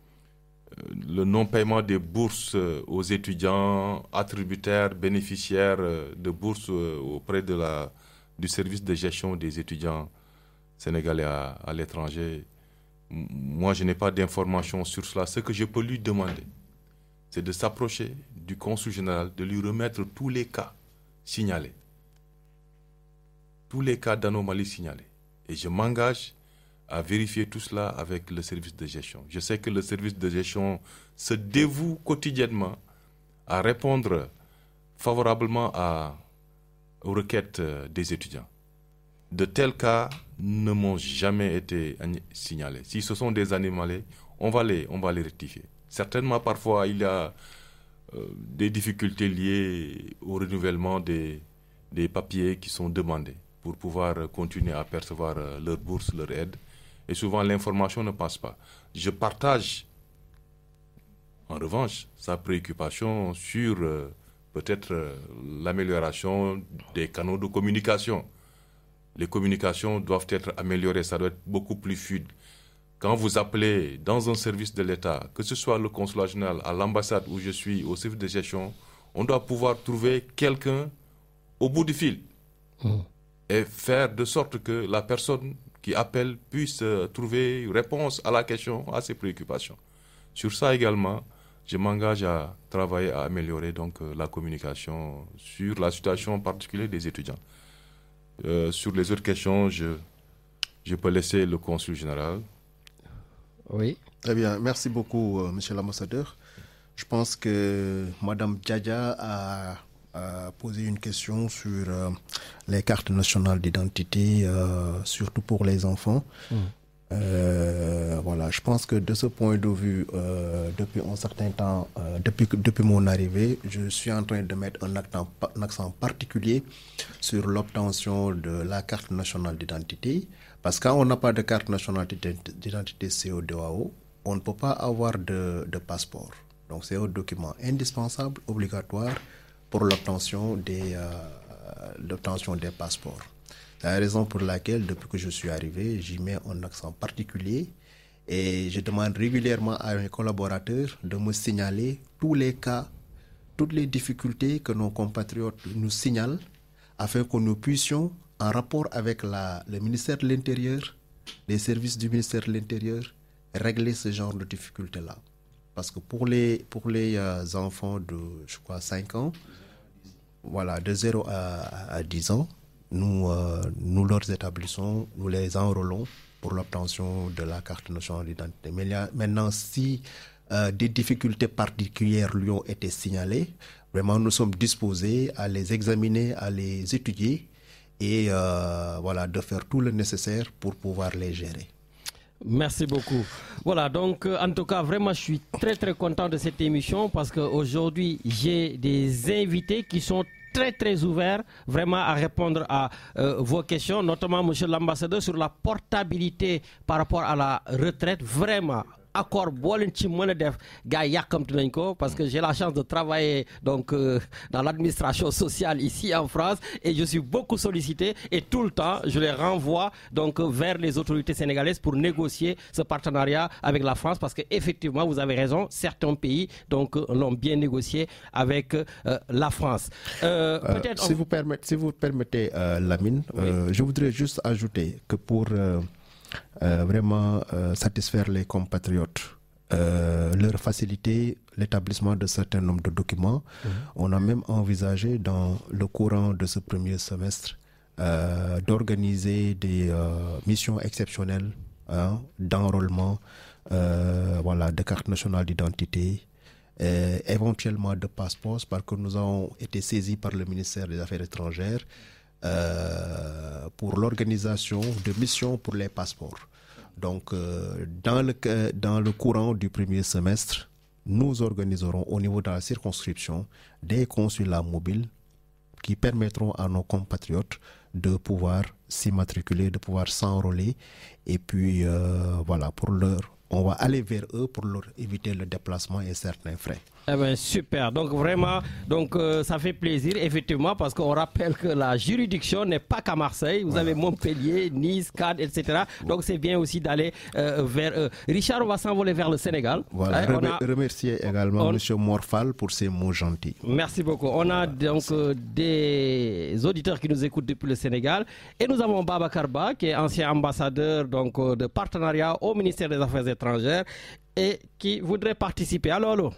le non-paiement des bourses aux étudiants attributaires, bénéficiaires de bourses auprès de la, du service de gestion des étudiants sénégalais à, à l'étranger, moi je n'ai pas d'informations sur cela. Ce que je peux lui demander, c'est de s'approcher du consul général, de lui remettre tous les cas signalés, tous les cas d'anomalie signalés. Et je m'engage à vérifier tout cela avec le service de gestion. Je sais que le service de gestion se dévoue quotidiennement à répondre favorablement à, aux requêtes des étudiants. De tels cas ne m'ont jamais été signalés. Si ce sont des anomalies, on va les, on va les rectifier. Certainement, parfois, il y a euh, des difficultés liées au renouvellement des, des papiers qui sont demandés pour pouvoir continuer à percevoir euh, leur bourse, leur aide. et souvent l'information ne passe pas. Je partage, en revanche, sa préoccupation sur euh, peut-être euh, l'amélioration des canaux de communication. Les communications doivent être améliorées, ça doit être beaucoup plus fluide. Quand vous appelez dans un service de l'État, que ce soit le consulat général, à l'ambassade où je suis, au service de gestion, on doit pouvoir trouver quelqu'un au bout du fil mmh. et faire de sorte que la personne qui appelle puisse euh, trouver une réponse à la question, à ses préoccupations. Sur ça également, je m'engage à travailler à améliorer donc, euh, la communication sur la situation particulière des étudiants. Euh, sur les autres questions, je, je peux laisser le consul général. Oui. Très bien. Merci beaucoup, euh, monsieur l'ambassadeur. Je pense que Madame Djadja a, a posé une question sur euh, les cartes nationales d'identité, euh, surtout pour les enfants. Mmh. Euh, voilà, je pense que de ce point de vue, euh, depuis un certain temps, euh, depuis, depuis mon arrivée, je suis en train de mettre un accent, un accent particulier sur l'obtention de la carte nationale d'identité. Parce que quand on n'a pas de carte nationale d'identité C O D A O, on ne peut pas avoir de, de passeport. Donc c'est un document indispensable, obligatoire pour l'obtention des, euh, l'obtention des passeports. C'est la raison pour laquelle, depuis que je suis arrivé, j'y mets un accent particulier et je demande régulièrement à mes collaborateurs de me signaler tous les cas, toutes les difficultés que nos compatriotes nous signalent afin que nous puissions, en rapport avec la, le ministère de l'Intérieur, les services du ministère de l'Intérieur, régler ce genre de difficultés-là. Parce que pour les, pour les euh, enfants de, je crois, cinq ans, voilà, de zéro à, à dix ans, nous, euh, nous leur établissons, nous les enrôlons pour l'obtention de la carte nationale d'identité. Mais là, maintenant, si euh, des difficultés particulières lui ont été signalées, vraiment, nous sommes disposés à les examiner, à les étudier et euh, voilà, de faire tout le nécessaire pour pouvoir les gérer. Merci beaucoup. Voilà, donc euh, en tout cas, vraiment, je suis très très content de cette émission parce qu'aujourd'hui, j'ai des invités qui sont très très ouverts vraiment à répondre à euh, vos questions, notamment monsieur l'ambassadeur sur la portabilité par rapport à la retraite. Vraiment, accord parce que j'ai la chance de travailler donc euh, dans l'administration sociale ici en France et je suis beaucoup sollicité et tout le temps je les renvoie donc vers les autorités sénégalaises pour négocier ce partenariat avec la France parce que effectivement vous avez raison, certains pays donc l'ont bien négocié avec euh, la France. Euh, euh, peut-être si, on... vous permettez, si vous permettez euh, Lamine, oui. euh, je voudrais juste ajouter que pour euh, Euh, vraiment euh, satisfaire les compatriotes, euh, leur faciliter l'établissement de certains nombres de documents. Mmh. On a même envisagé dans le courant de ce premier semestre euh, d'organiser des euh, missions exceptionnelles hein, d'enrôlement, euh, voilà, de carte nationale d'identité, et éventuellement de passeports, parce que nous avons été saisis par le ministère des Affaires étrangères Euh, pour l'organisation de missions pour les passeports. Donc, euh, dans, le, dans le courant du premier semestre, nous organiserons au niveau de la circonscription des consulats mobiles qui permettront à nos compatriotes de pouvoir s'immatriculer, de pouvoir s'enrôler. Et puis, euh, voilà, pour leur, on va aller vers eux pour leur éviter le déplacement et certains frais. Eh ben, super, donc vraiment, donc, euh, ça fait plaisir, effectivement, parce qu'on rappelle que la juridiction n'est pas qu'à Marseille, vous voilà. avez Montpellier, Nice, Cannes, et cetera. Donc c'est bien aussi d'aller euh, vers eux. Richard, on va s'envoler vers le Sénégal. Voilà, hein, on a... remercier également on... M. Morphal pour ses mots gentils. Merci beaucoup. On a donc euh, des auditeurs qui nous écoutent depuis le Sénégal, et nous avons Baba Karba, qui est ancien ambassadeur donc, euh, de partenariat au ministère des Affaires étrangères, et qui voudrait participer. Allô, allô.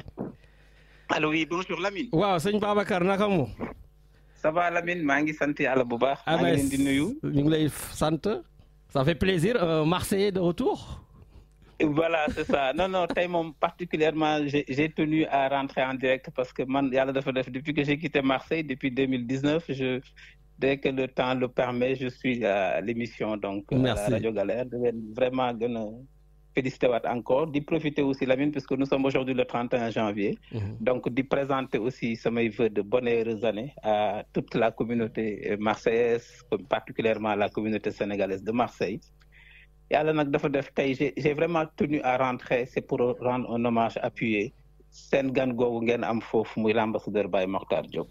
Allô, oui, bonjour Lamine. Waaw, sëñ Babacar naka mu? Ça va Lamine, maa ngi sant Yàlla bu baax. Maa ngi leen di nuyu. Ñu ngi lay sant. Ça fait plaisir, euh, Marseillais de retour. Voilà, c'est ça. Non, non, tey moom particulièrement, j'ai tenu à rentrer en direct parce que man, Yàlla dafa def depuis que j'ai quitté Marseille, depuis deux mille dix-neuf, je, dès que le temps le permet, je suis à l'émission donc Merci. à la Radio Galère. Je vais vraiment gën a féliciter encore, d'y profiter aussi Lamine puisque nous sommes aujourd'hui le trente et un janvier, mm-hmm. donc d'y présenter aussi mes vœux de bonnes et heureuses années à toute la communauté marseillaise, particulièrement à la communauté sénégalaise de Marseille. yàlla nag dafa def tey j'ai j'ai vraiment tenu à rentrer c'est pour rendre un hommage appuyé seen gan googu ngeen am foofu muy l'ambassadeur Baye Mokhtar Diop.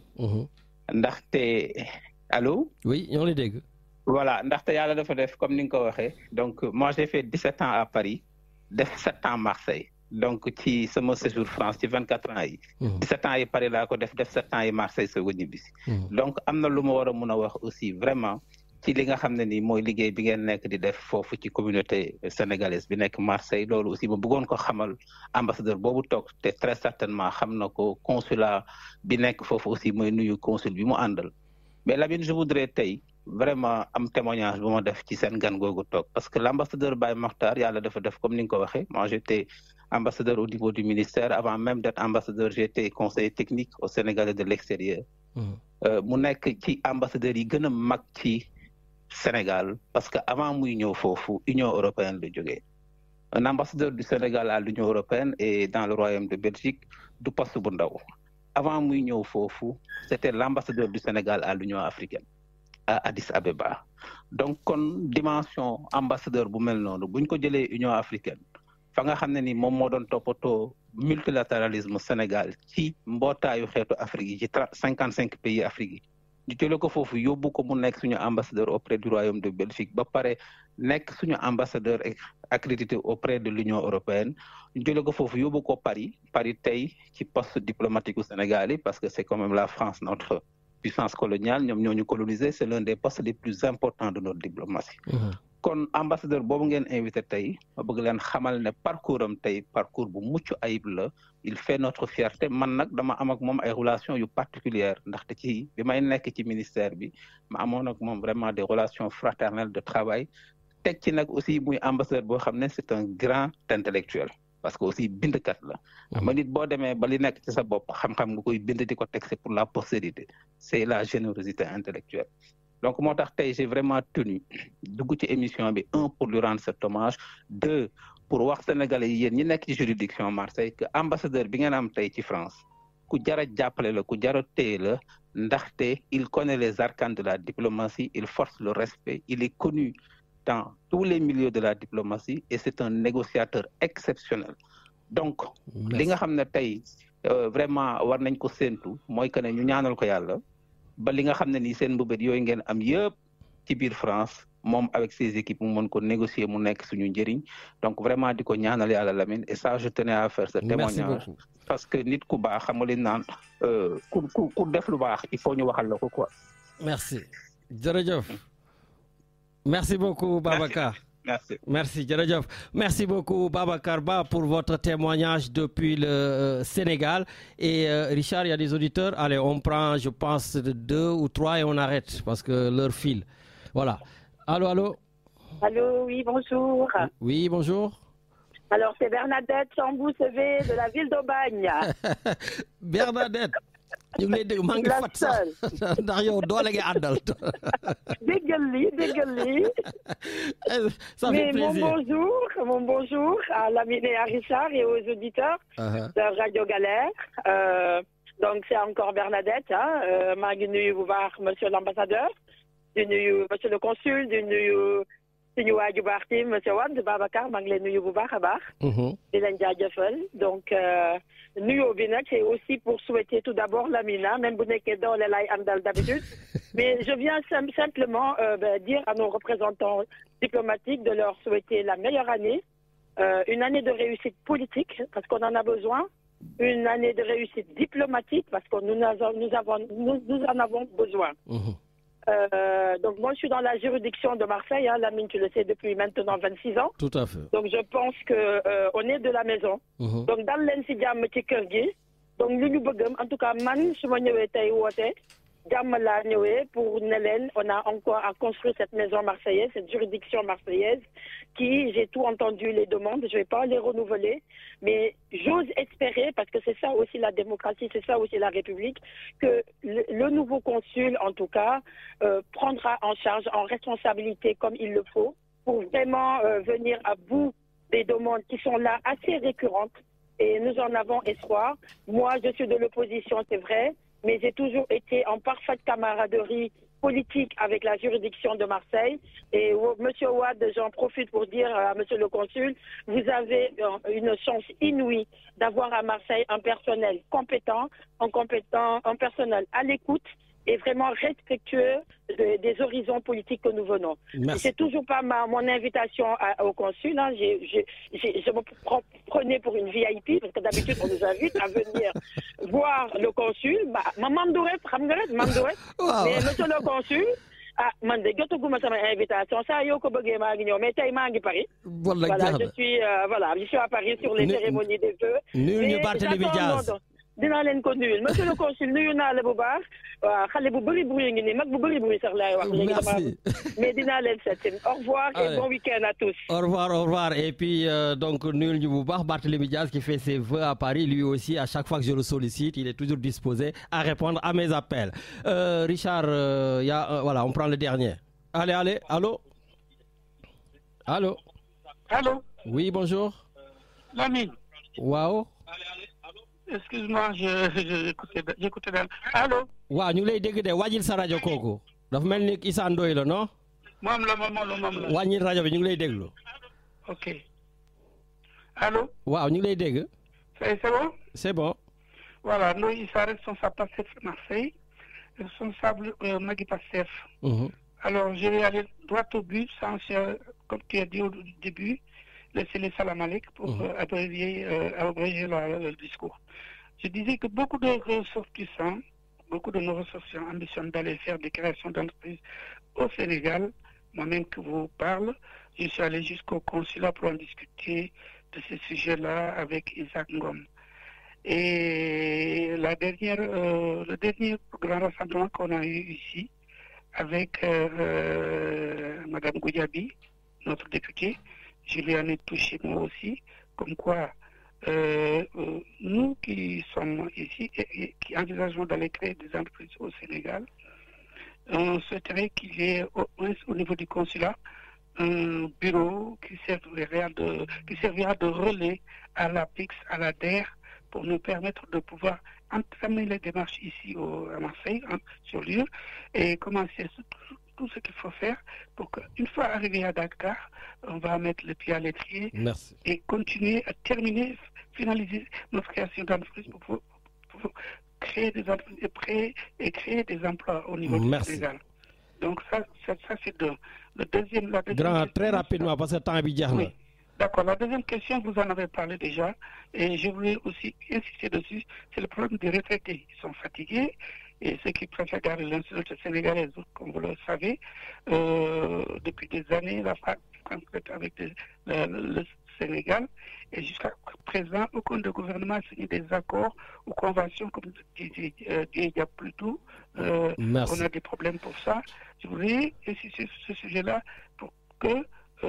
ndaxte allô. oui ñoo lay dégg. voilà ndaxte yàlla dafa def comme ni nga ko waxee donc moi j'ai fait dix-sept ans à Paris def sept ans Marseille donc ci sama séjour France ci vingt-quatre ans yi. dix-sept ans yi Paris laa ko def def sept ans yi Marseille soog a ñibbisi. donc am na lu ma war a mun a wax aussi vraiment. ci li nga xam ne nii mooy liggéey bi ngeen nekk di def foofu ci communauté sénégalaise bi nekk Marseille loolu aussi ma bëggoon ko xamal ambassadeur boobu toog te très certainement xam na ko consulat bi nekk foofu aussi mooy nuyu consul bi mu àndal mais Lamine je voudrais tey vraiment am témoignage bu ma def ci seen gan googu toog parce que l'ambassadeur Baye Mokhtar yàlla dafa def comme ni nga ko waxee moi j'étais ambassadeur au niveau du ministère avant même d'être ambassadeur j'étais conseiller technique au Sénégalais de l'extérieur mu nekk ci ambassadeurs yi gën a mag ci Sénégal parce que avant muy ñëw foofu Union européenne la jógee un ambassadeur du Sénégal à l'Union européenne et dans le Royaume de Belgique du poste bu ndaw avant muy ñëw foofu c'était l'ambassadeur du Sénégal à l'Union africaine à Addis Abeba donc kon dimension ambassadeur bu mel noonu buñ ko jëlee Union africaine fa nga xam ne ni moom moo doon toppatoo multilatéralisme Sénégal ci mbootaayu xeetu Afrique yi ci cinquante cinq pays Afrique yi ñu jëlee ko foofu yóbbu ko mu nekk suñu ambassadeur auprès du Royaume de Belgique ba pare nekk suñu ambassadeur accrédité auprès de l'Union européenne ñu jëlee ko foofu yóbbu ko Paris Paris tey ci poste diplomatique au Sénégal yi parce que c'est quand même la France notre puissance coloniale ñoom ñoo ñu colonisé c'est l'un des postes les plus importants de notre diplomatie. kon ambassadeur boobu ngeen invité tey ma bëgg leen xamal ne parcours am tey parcours bu mucc ayib la il fait notre fierté man nag dama am ak moom ay relations yu particulières ndaxte ci bi may nekk ci ministère bi ma amoon ak moom vraiment des relations fraternelles de travail teg ci nag aussi muy ambassadeur boo xam ne c'est un grand intellectuel parce que aussi bindkat la ma nit boo demee ba li nekk ci sa bopp xam-xam nga koy bind di ko teg c'est pour la postérité c'est la générosité intellectuelle donc moo tax tey j'ai vraiment tenu dugg ci émission bi un pour lui rendre cet hommage deux pour wax sénégalais yi yéen ñi nekk ci juridiction Marseille que ambassadeur bi ngeen am tey ci France ku jara jàppale la ku jara téye la ndaxte il connaît les arcanes de la diplomatie il force le respect il est connu dans tous les milieux de la diplomatie et c'est un négociateur exceptionnel donc li nga xam ne tey vraiment war nañ ko séentu mooy que ne ñu ñaanal ko yàlla ba li nga xam ne nii seen mbëbët yooyu ngeen am yëpp ci biir France moom avec ses équipes mu mën ko négocier mu nekk suñu njëriñ donc vraiment di ko ñaanal yàlla Lamine et ça je tenais à faire ce témoignage parce que nit ku baax xam nga li naan ku ku ku def lu baax il faut ñu waxal la ko quoi. merci jërëjëf merci beaucoup Babacar. Merci. Merci, Djeredjov. Merci beaucoup, Babacar Ba, pour votre témoignage depuis le euh, Sénégal. Et euh, Richard, il y a des auditeurs. Allez, on prend, je pense, deux ou trois et on arrête parce que l'heure file. Voilà. Allô, allô. Allô, oui, bonjour. Oui, bonjour. Alors, c'est Bernadette Chambou-Sevé de la ville d'Aubagne. Bernadette. ñu ngi lay dégg maa ngi fat sax ndax yow doole nga àndal. déggal lii déggal lii. ça fait plaisir. Mais mon bonjour, mon bonjour à Lamine et à Richard et aux auditeurs uh-huh. de Radio Galère. Euh, donc c'est encore Bernadette. Hein, euh, maa ngi nuyu bu baax monsieur l'ambassadeur, di nuyu monsieur le consul, di nuyu suñu waaju baax ti monsieur Wade Babacar maa ngi leen nuyu bu baax a baax. di leen jaajëfal donc. Euh, nuyoo bi nag c'est aussi pour souhaiter tout d'abord Lamina même bu nekkee doole lay àndal d'habitude mais je viens sim- simplement euh, ben, dire à nos représentants diplomatiques de leur souhaiter la meilleure année euh, une année de réussite politique parce qu'on en a besoin une année de réussite diplomatique parce que nous, nous, avons, nous, nous en avons besoin. Mmh. Euh, donc moi je suis dans la juridiction de Marseille, hein, Lamine tu le sais depuis maintenant vingt-six ans. Tout à fait. Donc je pense que euh, on est de la maison. Mmh. Donc dal leen ci jàmm ci kër gi. Donc li ñu bëgg en tout cas man su ma ñëwee tey woote jàmm laa ñëwee pour ne leen on a encore à construire cette maison marseillaise, cette juridiction marseillaise qui, j'ai tout entendu les demandes, je vais pas les renouveler, mais j'ose espérer, parce que c'est ça aussi la démocratie, c'est ça aussi la République, que le, le nouveau consul, en tout cas, euh, prendra en charge, en responsabilité comme il le faut, pour vraiment euh, venir à bout des demandes qui sont là assez récurrentes, et nous en avons espoir. Moi, je suis de l'opposition, c'est vrai, mais j'ai toujours été en parfaite camaraderie politique avec la juridiction de Marseille. Et Monsieur Ouad, j'en profite pour dire à Monsieur le consul, vous avez une chance inouïe d'avoir à Marseille un personnel compétent, un compétent, un personnel à l'écoute et vraiment respectueux de, des horizons politiques que nous venons. C'est toujours pas ma, mon invitation à, au consul. Hein. J'ai, j'ai, j'ai, je me prenais pour une V I P parce que d'habitude on nous invite à venir voir le consul. Bah, maman Douret, maman Douret. Mais monsieur le consul, ah man de jotaguma sama invitation ça yo ko bëggee maa ngi ñëw mais tey maa ngi Paris. Voilà, je suis euh, voilà, je suis à Paris sur les cérémonies des feux. Nuyu ñu Barthélémy Dias. dinaa leen ko nuyul monsieur le consul nuyu naa la bu baax waaw xale bu bëri bruit ngi nii mag bu bëri bruit sax laay wax léegi dama mais dinaa leen seet au revoir et bon week-end à tous. Au revoir, au revoir. Et puis euh, donc nuyul ñu bu baax Barthélémy Dias qui fait ses vœux à Paris, lui aussi à chaque fois que je le sollicite il est toujours disposé à répondre à mes appels. euh, Richard, euh, y a, euh, voilà, on prend le dernier. Allez, allez, allô allô allô oui, bonjour Lamine. Waaw. Excuse-moi, j'écoutais j'écoutais daal allo. waaw ñu ngi lay dégg de wàññil sa rajo kooku dafa mel ni Issa Ndoye la non. moom la moom la moom la. wàññil rajo bi ñu ngi lay déglu. ok allo. waaw ñu ngi lay dégg. c'est bon. c'est bon. voilà Ndoye Issa responsable Pastef Marseille responsable euh, Magui Pastef. Mm-hmm. Alors je vais aller droit au but sans comme tu as dit au début. Laissez les salam alek pour mmh. euh, abrévier, euh, abréger la, le discours. Je disais que beaucoup de ressortissants, beaucoup de nos ressortissants ambitionnent d'aller faire des créations d'entreprises au Sénégal. Moi-même que vous parle, je suis allé jusqu'au consulat pour en discuter de ces sujets-là avec Isaac Ngom. Et la dernière, euh, le dernier grand rassemblement qu'on a eu ici avec euh, euh, Madame Goudiaby, notre députée, je lui en ai touché moi aussi, comme quoi euh, euh, nous qui sommes ici et, et qui envisageons d'aller créer des entreprises au Sénégal, on souhaiterait qu'il y ait au, au niveau du consulat un bureau qui servira de, qui servira de relais à la P I X, à la D E R, pour nous permettre de pouvoir entamer les démarches ici au, à Marseille, hein, sur lieu, et commencer tout, tout ce qu'il faut faire pour qu'une fois arrivé à Dakar, on va mettre le pied à l'étrier et continuer à terminer, finaliser notre création d'entreprise pour, pour, pour créer des entreprises et créer, et créer des emplois au niveau du Sénégal. Donc ça, ça, ça c'est de, le deuxième... La deuxième Grand, très rapidement, parce que le temps est bien. Oui. D'accord. La deuxième question, vous en avez parlé déjà, et je voulais aussi insister dessus, c'est le problème des retraités. Ils sont fatigués, et ceux qui préfèrent garder l'insulte sénégalaise, comme vous le savez, euh, depuis des années, la fac avec des, le, le Sénégal, et jusqu'à présent, aucun de gouvernement a signé des accords ou conventions, comme disait euh, il y a plus tôt. Euh, on a des problèmes pour ça. Je voulais insister sur ce sujet-là pour que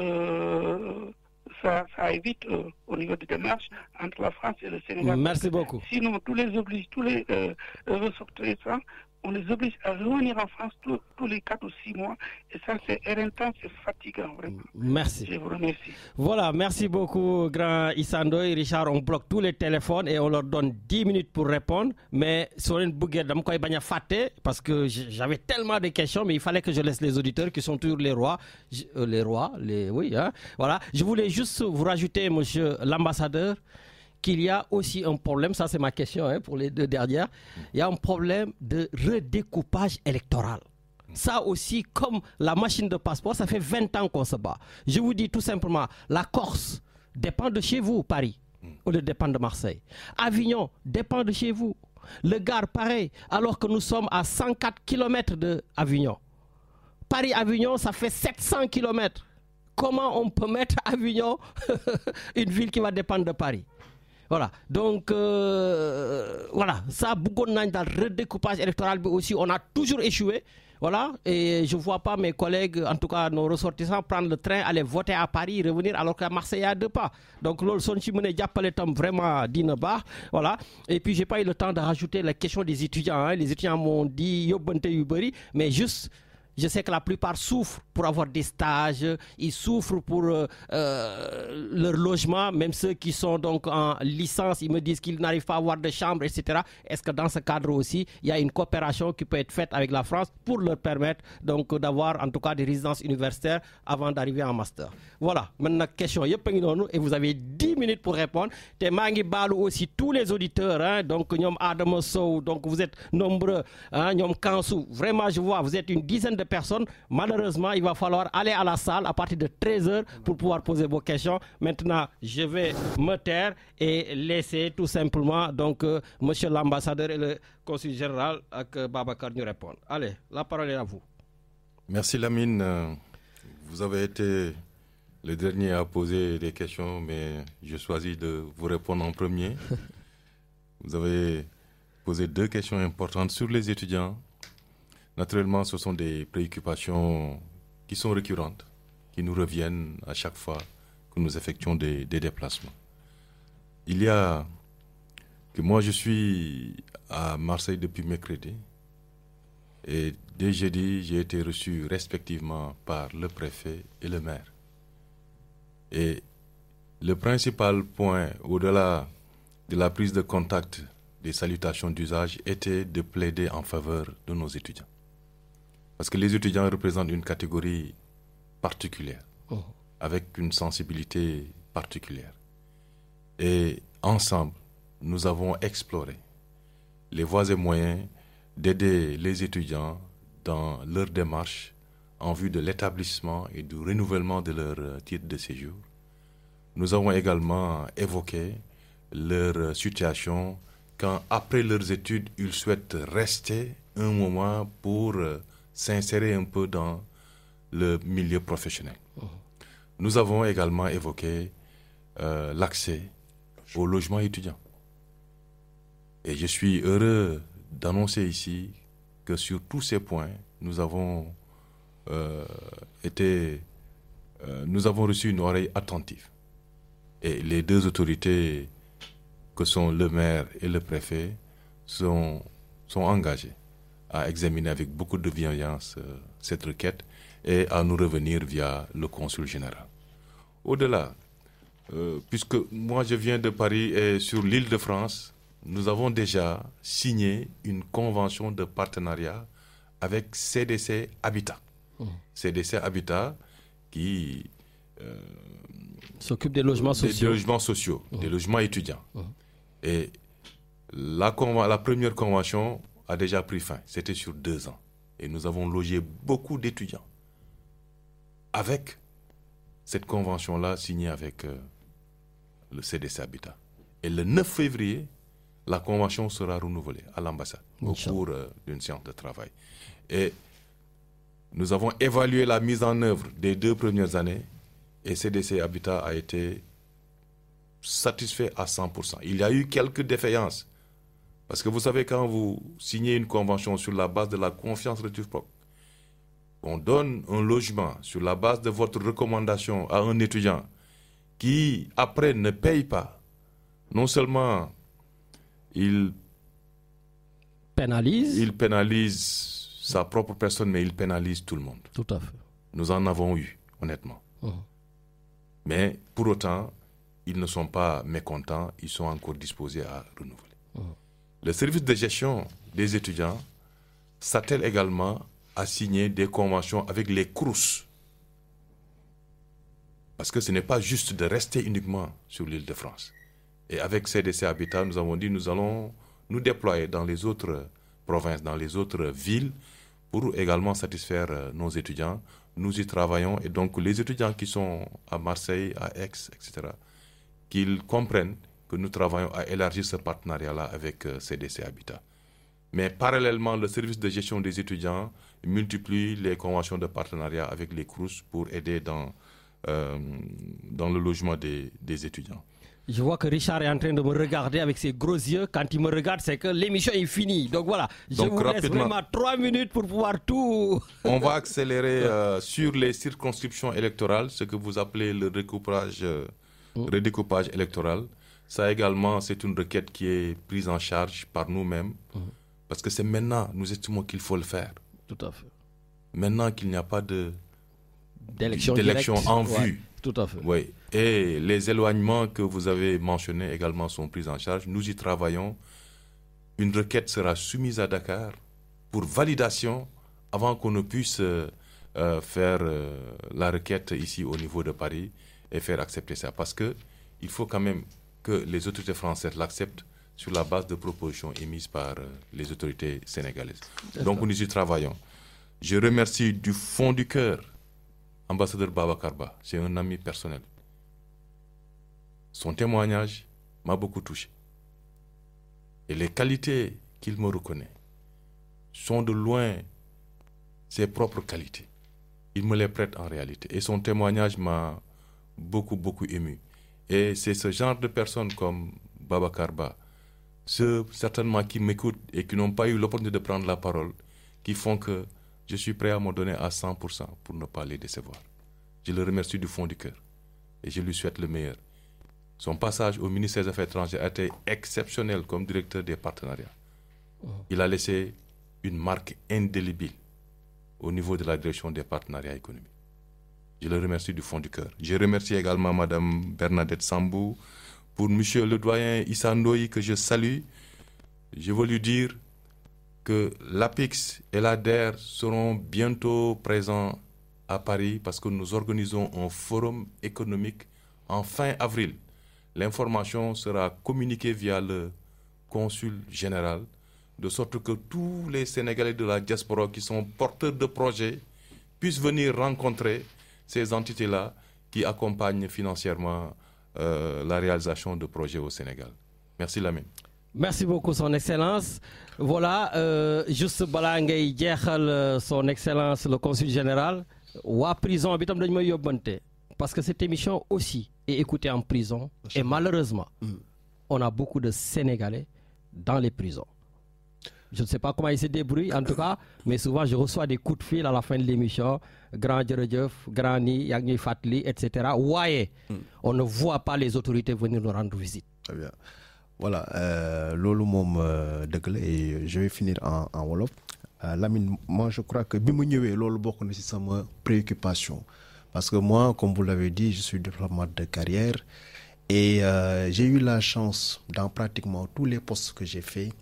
euh, ça, ça évite euh, au niveau des démarches entre la France et le Sénégal. Merci beaucoup. Sinon, tous les oblige, tous les euh, ressortissants, on les oblige à revenir en France tous, tous les quatre ou six mois. Et ça, c'est éreintant, c'est fatigant, vraiment. Merci. Je vous remercie. Voilà, merci beaucoup, grand Issa Ndoye. Richard, on bloque tous les téléphones et on leur donne dix minutes pour répondre. Mais sur une bouguette, parce que j'avais tellement de questions, mais il fallait que je laisse les auditeurs qui sont toujours les rois. Euh, les rois, les, oui, hein, voilà. Je voulais juste vous rajouter, monsieur l'ambassadeur, qu'il y a aussi un problème, ça c'est ma question hein, pour les deux dernières, il y a un problème de redécoupage électoral. Ça aussi, comme la machine de passeport, ça fait vingt ans qu'on se bat. Je vous dis tout simplement, la Corse dépend de chez vous, Paris, ou le dépend de Marseille. Avignon dépend de chez vous. Le Gard, pareil, alors que nous sommes à cent quatre kilomètres d'Avignon. Paris-Avignon, ça fait sept cents kilomètres. Comment on peut mettre Avignon, une ville qui va dépendre de Paris? Voilà, donc euh, voilà, ça, beaucoup dans le redécoupage électoral aussi, on a toujours échoué. Voilà, et je ne vois pas mes collègues, en tout cas nos ressortissants, prendre le train, aller voter à Paris, revenir alors qu'à Marseille, il y a deux pas. Donc, l'on sont vraiment d'inaba. Voilà, et puis je n'ai pas eu le temps de rajouter la question des étudiants. Hein. Les étudiants m'ont dit, mais juste Je sais que la plupart souffrent pour avoir des stages, ils souffrent pour euh, euh, leur logement, même ceux qui sont donc en licence, ils me disent qu'ils n'arrivent pas à avoir de chambre, et cetera. Est-ce que dans ce cadre aussi, il y a une coopération qui peut être faite avec la France pour leur permettre donc d'avoir en tout cas des résidences universitaires avant d'arriver en master? Voilà, maintenant question, et vous avez dix minutes pour répondre. Et mangi balu aussi tous les auditeurs, hein, donc ñom Adama Sow, donc vous êtes nombreux, hein, ñom Kansou, vraiment je vois, vous êtes une dizaine de personnes. Malheureusement, il va falloir aller à la salle à partir de treize heures pour pouvoir poser vos questions. Maintenant, je vais me taire et laisser tout simplement donc euh, monsieur l'ambassadeur et le consul général avec euh, Babacar nous répondre. Allez, la parole est à vous. Merci Lamine. Vous avez été le dernier à poser des questions, mais je choisis de vous répondre en premier. Vous avez posé deux questions importantes sur les étudiants. Naturellement, ce sont des préoccupations qui sont récurrentes, qui nous reviennent à chaque fois que nous effectuons des, des déplacements. Il y a que moi, je suis à Marseille depuis mercredi, et dès jeudi, j'ai été reçu respectivement par le préfet et le maire. Et le principal point, au-delà de la prise de contact des salutations d'usage, était de plaider en faveur de nos étudiants. Parce que les étudiants représentent une catégorie particulière, oh. avec une sensibilité particulière. Et ensemble, nous avons exploré les voies et moyens d'aider les étudiants dans leur démarche en vue de l'établissement et du renouvellement de leur titre de séjour. Nous avons également évoqué leur situation quand, après leurs études, ils souhaitent rester un moment pour s'insérer un peu dans le milieu professionnel. Oh. Nous avons également évoqué euh, l'accès au logement étudiant. Et je suis heureux d'annoncer ici que sur tous ces points, nous avons euh, été, euh, nous avons reçu une oreille attentive. Et les deux autorités que sont le maire et le préfet sont, sont engagées à examiner avec beaucoup de bienveillance euh, cette requête et à nous revenir via le consul général. Au-delà, euh, puisque moi je viens de Paris et sur l'île de France, nous avons déjà signé une convention de partenariat avec C D C Habitat. Mmh. C D C Habitat qui euh, s'occupe des logements des, sociaux, des logements, sociaux, mmh. des logements étudiants. Mmh. Et la, la première convention a déjà pris fin. C'était sur deux ans. Et nous avons logé beaucoup d'étudiants avec cette convention-là signée avec euh, le C D C Habitat. Et le neuf février, la convention sera renouvelée à l'ambassade au cours euh, d'une séance de travail. Et nous avons évalué la mise en œuvre des deux premières années et C D C Habitat a été satisfait à cent pour cent. Il y a eu quelques défaillances. Parce que vous savez, quand vous signez une convention sur la base de la confiance réciproque, on donne un logement sur la base de votre recommandation à un étudiant qui, après, ne paye pas, non seulement il pénalise, il pénalise sa propre personne, mais il pénalise tout le monde. Tout à fait. Nous en avons eu, honnêtement. Uh-huh. Mais pour autant, ils ne sont pas mécontents, ils sont encore disposés à renouveler. Uh-huh. Le service de gestion des étudiants s'attelle également à signer des conventions avec les C R O U S. Parce que ce n'est pas juste de rester uniquement sur l'île de France. Et avec C D C Habitat, nous avons dit nous allons nous déployer dans les autres provinces, dans les autres villes, pour également satisfaire nos étudiants. Nous y travaillons et donc les étudiants qui sont à Marseille, à Aix, et cetera, qu'ils comprennent que nous travaillons à élargir ce partenariat-là avec C D C Habitat. Mais parallèlement, le service de gestion des étudiants multiplie les conventions de partenariat avec les C R O U S pour aider dans, euh, dans le logement des, des étudiants. Je vois que Richard est en train de me regarder avec ses gros yeux. Quand il me regarde, c'est que l'émission est finie. Donc voilà, je Donc, vous laisse vraiment trois minutes pour pouvoir tout... On va accélérer euh, sur les circonscriptions électorales, ce que vous appelez le redécoupage, euh, mmh. redécoupage électoral. Ça également, c'est une requête qui est prise en charge par nous-mêmes. Mmh. Parce que c'est maintenant, nous estimons qu'il faut le faire. Tout à fait. maintenant qu'il n'y a pas de d'élection, d'élection en ouais, vue. Tout à fait. Oui. Et les éloignements que vous avez mentionnés également sont pris en charge. Nous y travaillons. Une requête sera soumise à Dakar pour validation avant qu'on ne puisse euh, euh, faire euh, la requête ici au niveau de Paris et faire accepter ça. Parce que il faut quand même que les autorités françaises l'acceptent sur la base de propositions émises par euh, les autorités sénégalaises. Donc nous y travaillons. Je remercie du fond du cœur ambassadeur Babacar Ba. C'est un ami personnel. Son témoignage m'a beaucoup touché. Et les qualités qu'il me reconnaît sont de loin ses propres qualités. Il me les prête en réalité. Et son témoignage m'a beaucoup, beaucoup ému. Et c'est ce genre de personnes comme Babacar Ba, ceux certainement qui m'écoutent et qui n'ont pas eu l'opportunité de prendre la parole, qui font que je suis prêt à me donner à cent pour cent pour ne pas les décevoir. Je le remercie du fond du cœur et je lui souhaite le meilleur. Son passage au ministère des Affaires étrangères a été exceptionnel comme directeur des partenariats. Il a laissé une marque indélébile au niveau de la direction des partenariats économiques. Je le remercie du fond du cœur. Je remercie également Mme Bernadette Sambou, pour M. le doyen Issa Ndoye que je salue. Je veux lui dire que l'APIX et l'A D E R seront bientôt présents à Paris parce que nous organisons un forum économique en fin avril. L'information sera communiquée via le consul général, de sorte que tous les Sénégalais de la diaspora qui sont porteurs de projets puissent venir rencontrer ces entités-là qui accompagnent financièrement euh, la réalisation de projets au Sénégal. Merci Lamine. Merci beaucoup, Son Excellence. Voilà, euh, juste balaa ngay jeexal Son Excellence le consul général, waa prison bi tam dañ may yóbbante parce que cette émission aussi est écoutée en prison et malheureusement, mm. on a beaucoup de Sénégalais dans les prisons. Je ne sais pas comment ils se débrouillent en tout cas, mais souvent je reçois des coups de fil à la fin de l'émission, grand jërëjëf, grand ni, yaa ngi ñuy fàttali, et cetera. Waaye, mm. on ne voit pas les autorités venir nous rendre visite. Très bien. Voilà, euh, loolu moom dëgg la et je vais finir en, en wolof. Euh, Lamine, moi je crois que bi mu ñëwee loolu bokk na ci sama préoccupation parce que moi, comme vous l'avez dit, je suis diplomate de carrière et euh, j'ai eu la chance dans pratiquement tous les postes que j'ai fait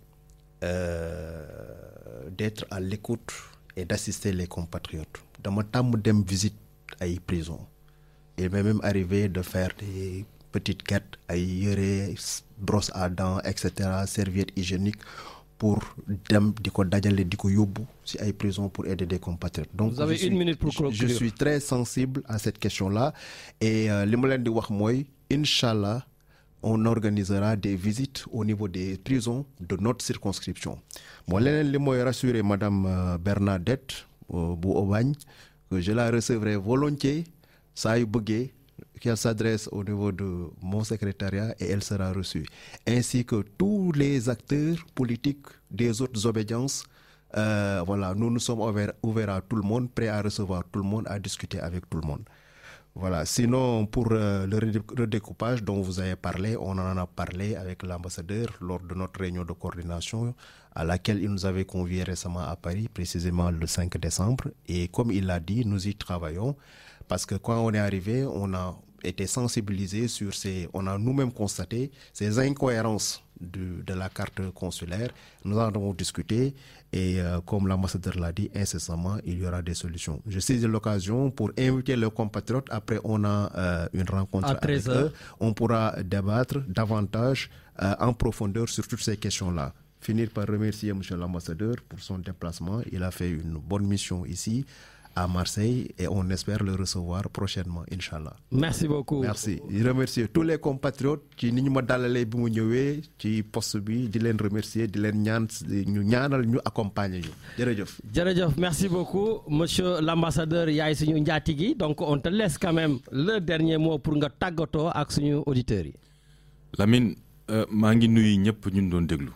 euh, d'être à l'écoute et d'assister les compatriotes. Dama tàmm dem visite ay prison. Il m'est même arrivé de faire des petites quêtes ay yére, brosse à dents, et cetera, serviettes hygiéniques pour dem di ko dajale di ko yóbbu ci ay prison pour aider des compatriotes. Donc vous avez je une suis, minute pour conclure. Je suis très sensible à cette question-là et euh, li ma leen di wax mooy Inch'Allah on organisera des visites au niveau des prisons de notre circonscription. Moi leneen li mooy rassurer Madame euh, Bernadette euh, bu Aubagne que je la recevrai volontiers saa yu bëggee qu'elle s'adresse au niveau de mon secrétariat et elle sera reçue. Ainsi que tous les acteurs politiques des autres obédiences. Euh, voilà, nous nous sommes ouverts, ouverts à tout le monde, prêts à recevoir tout le monde, à discuter avec tout le monde. Voilà. Sinon, pour euh, le redécoupage dont vous avez parlé, on en a parlé avec l'ambassadeur lors de notre réunion de coordination à laquelle il nous avait conviés récemment à Paris, précisément le cinq décembre. Et comme il l'a dit, nous y travaillons parce que quand on est arrivé, on a été sensibilisés sur ces, on a nous-mêmes constaté ces incohérences de, de la carte consulaire. Nous en avons discuté et euh, comme l'ambassadeur l'a dit, incessamment, il y aura des solutions. Je saisis l'occasion pour inviter les compatriotes. Après, on a euh, une rencontre avec eux. On pourra débattre davantage euh, en profondeur sur toutes ces questions-là. Finir par remercier M. l'ambassadeur pour son déplacement. Il a fait une bonne mission ici à Marseille et on espère le recevoir prochainement, Inch'Allah. Merci beaucoup. Merci. Je remercie tous les compatriotes qui ni ñu ma dalalee bi mu ñëwee ci poste bi di leen remercier di leen ñaan ñu ñaanal ñu accompagner ñu. Jërëjëf. Jërëjëf, merci beaucoup monsieur l'ambassadeur yaay suñu njaatigi. Donc on te laisse quand même le dernier mot pour nga tàggatoo ak suñu auditeurs yi. Lamine, maa ngi nuyu ñëpp ñun doon déglu.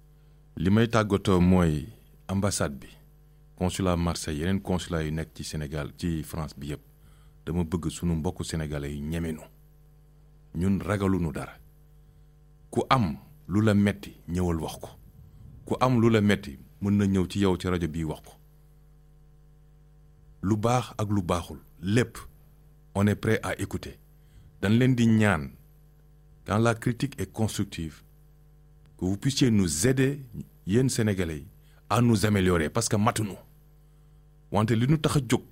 Li may tàggatoo mooy ambassade bi. Consulat Marseille yeneen consulat yu nekk ci Sénégal ci France bi yëpp dama bëgg sunu mbokku sénégalais yi ñemenu ñun ragalunu dara ku am lu la metti ñëwal wax ko ku am lu la metti mën na ñëw ci yow ci rajo bii wax ko lu baax ak lu baaxul lépp on est prêt à écouter dañ leen di ñaan quand la critique est constructive que vous puissiez nous aider yéen Sénégalais yi à nous améliorer parce que matuñu wante li ñu tax a jóg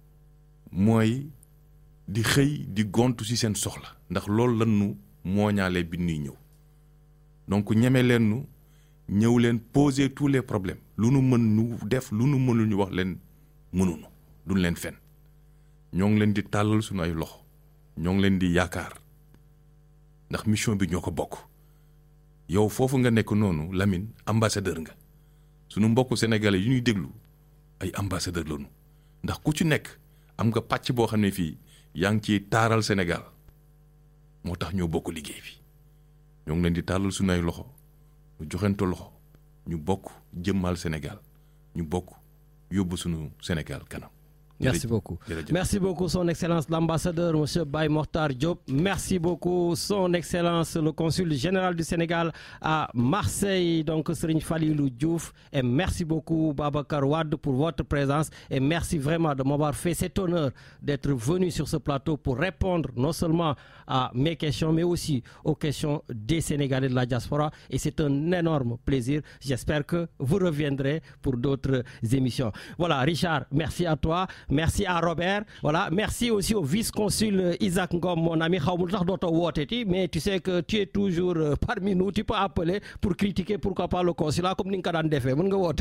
mooy di xëy di gontu ci seen soxla ndax loolu lan nu mooñaalee bi nuy ñëw donc ñeme leen nu ñëw leen poser tous les problèmes lu nu mën nu def lu nu mënul ñu wax leen mënuñu duñ leen fen ñoo ngi leen di tàllal suñu ay loxo ñoo ngi leen di yaakaar ndax mission bi ñoo ko bokk yow foofu nga nekk noonu Lamine ambassadeur nga suñu mbokku sénégalais yu ñuy déglu ay ambassadeur lañu ndax ku ci nekk am nga pàcc boo xam ne fii yaa ngi ciy taaral Sénégal moo tax ñoo bokk liggéey bi ñoo ngi leen di tàllal suñu ay loxo ñu joxento loxo ñu bokk jëmmal Sénégal ñu bokk yóbbu suñu Sénégal kanam. Merci beaucoup. Merci beaucoup, Son Excellence l'ambassadeur, M. Baye Mokhtar Diop. Merci beaucoup, Son Excellence le consul général du Sénégal à Marseille, donc Serigne Falilou Diouf. Et merci beaucoup, Babacar Wade, pour votre présence. Et merci vraiment de m'avoir fait cet honneur d'être venu sur ce plateau pour répondre non seulement à mes questions, mais aussi aux questions des Sénégalais de la diaspora. Et c'est un énorme plaisir. J'espère que vous reviendrez pour d'autres émissions. Voilà, Richard, merci à toi. Merci à Robert. Voilà. Merci aussi au vice-consul Isaac Ngom, mon ami. Mais tu sais que tu es toujours parmi nous. Tu peux appeler pour critiquer, pourquoi pas, le consulat, comme nous l'avons fait.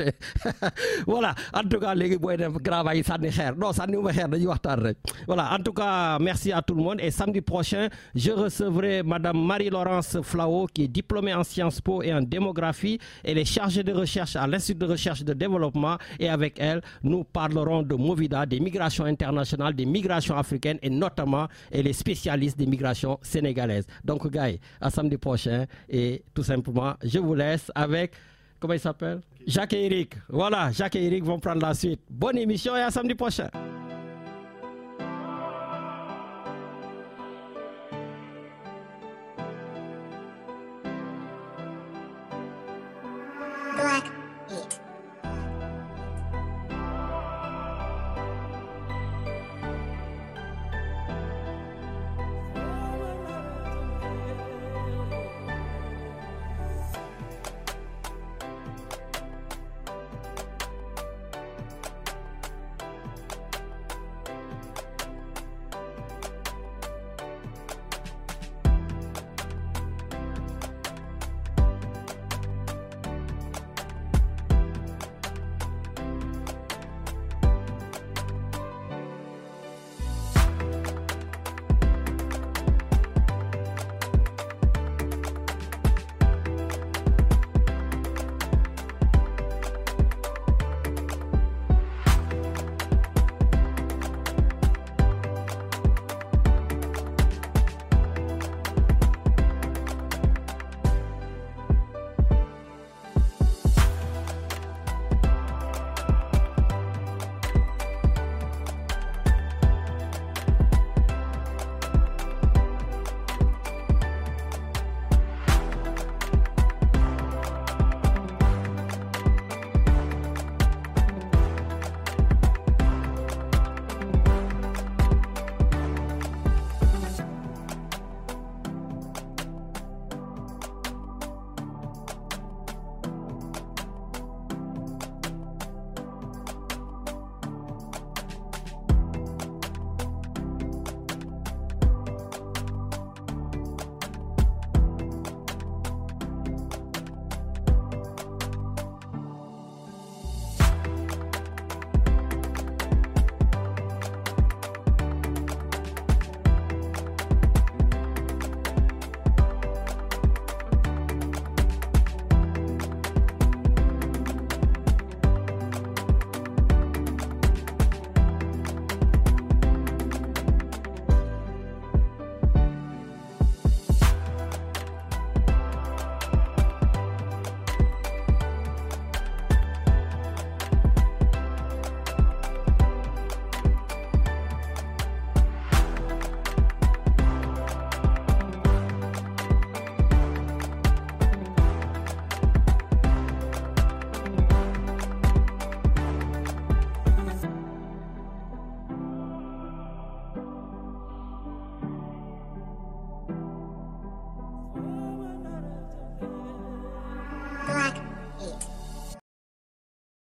Voilà. En tout cas, les grave ça non, ça voilà. En tout cas, merci à tout le monde. Et samedi prochain, je recevrai Madame Marie-Laurence Flao, qui est diplômée en Sciences Po et en démographie. Elle est chargée de recherche à l'Institut de recherche et de développement. Et avec elle, nous parlerons de Movida, des migrations internationales, des migrations africaines et notamment elle est spécialiste des migrations sénégalaises. Donc, gars, à samedi prochain et tout simplement, je vous laisse avec, comment il s'appelle? Jacques et Eric. Voilà, Jacques et Eric vont prendre la suite. Bonne émission et à samedi prochain.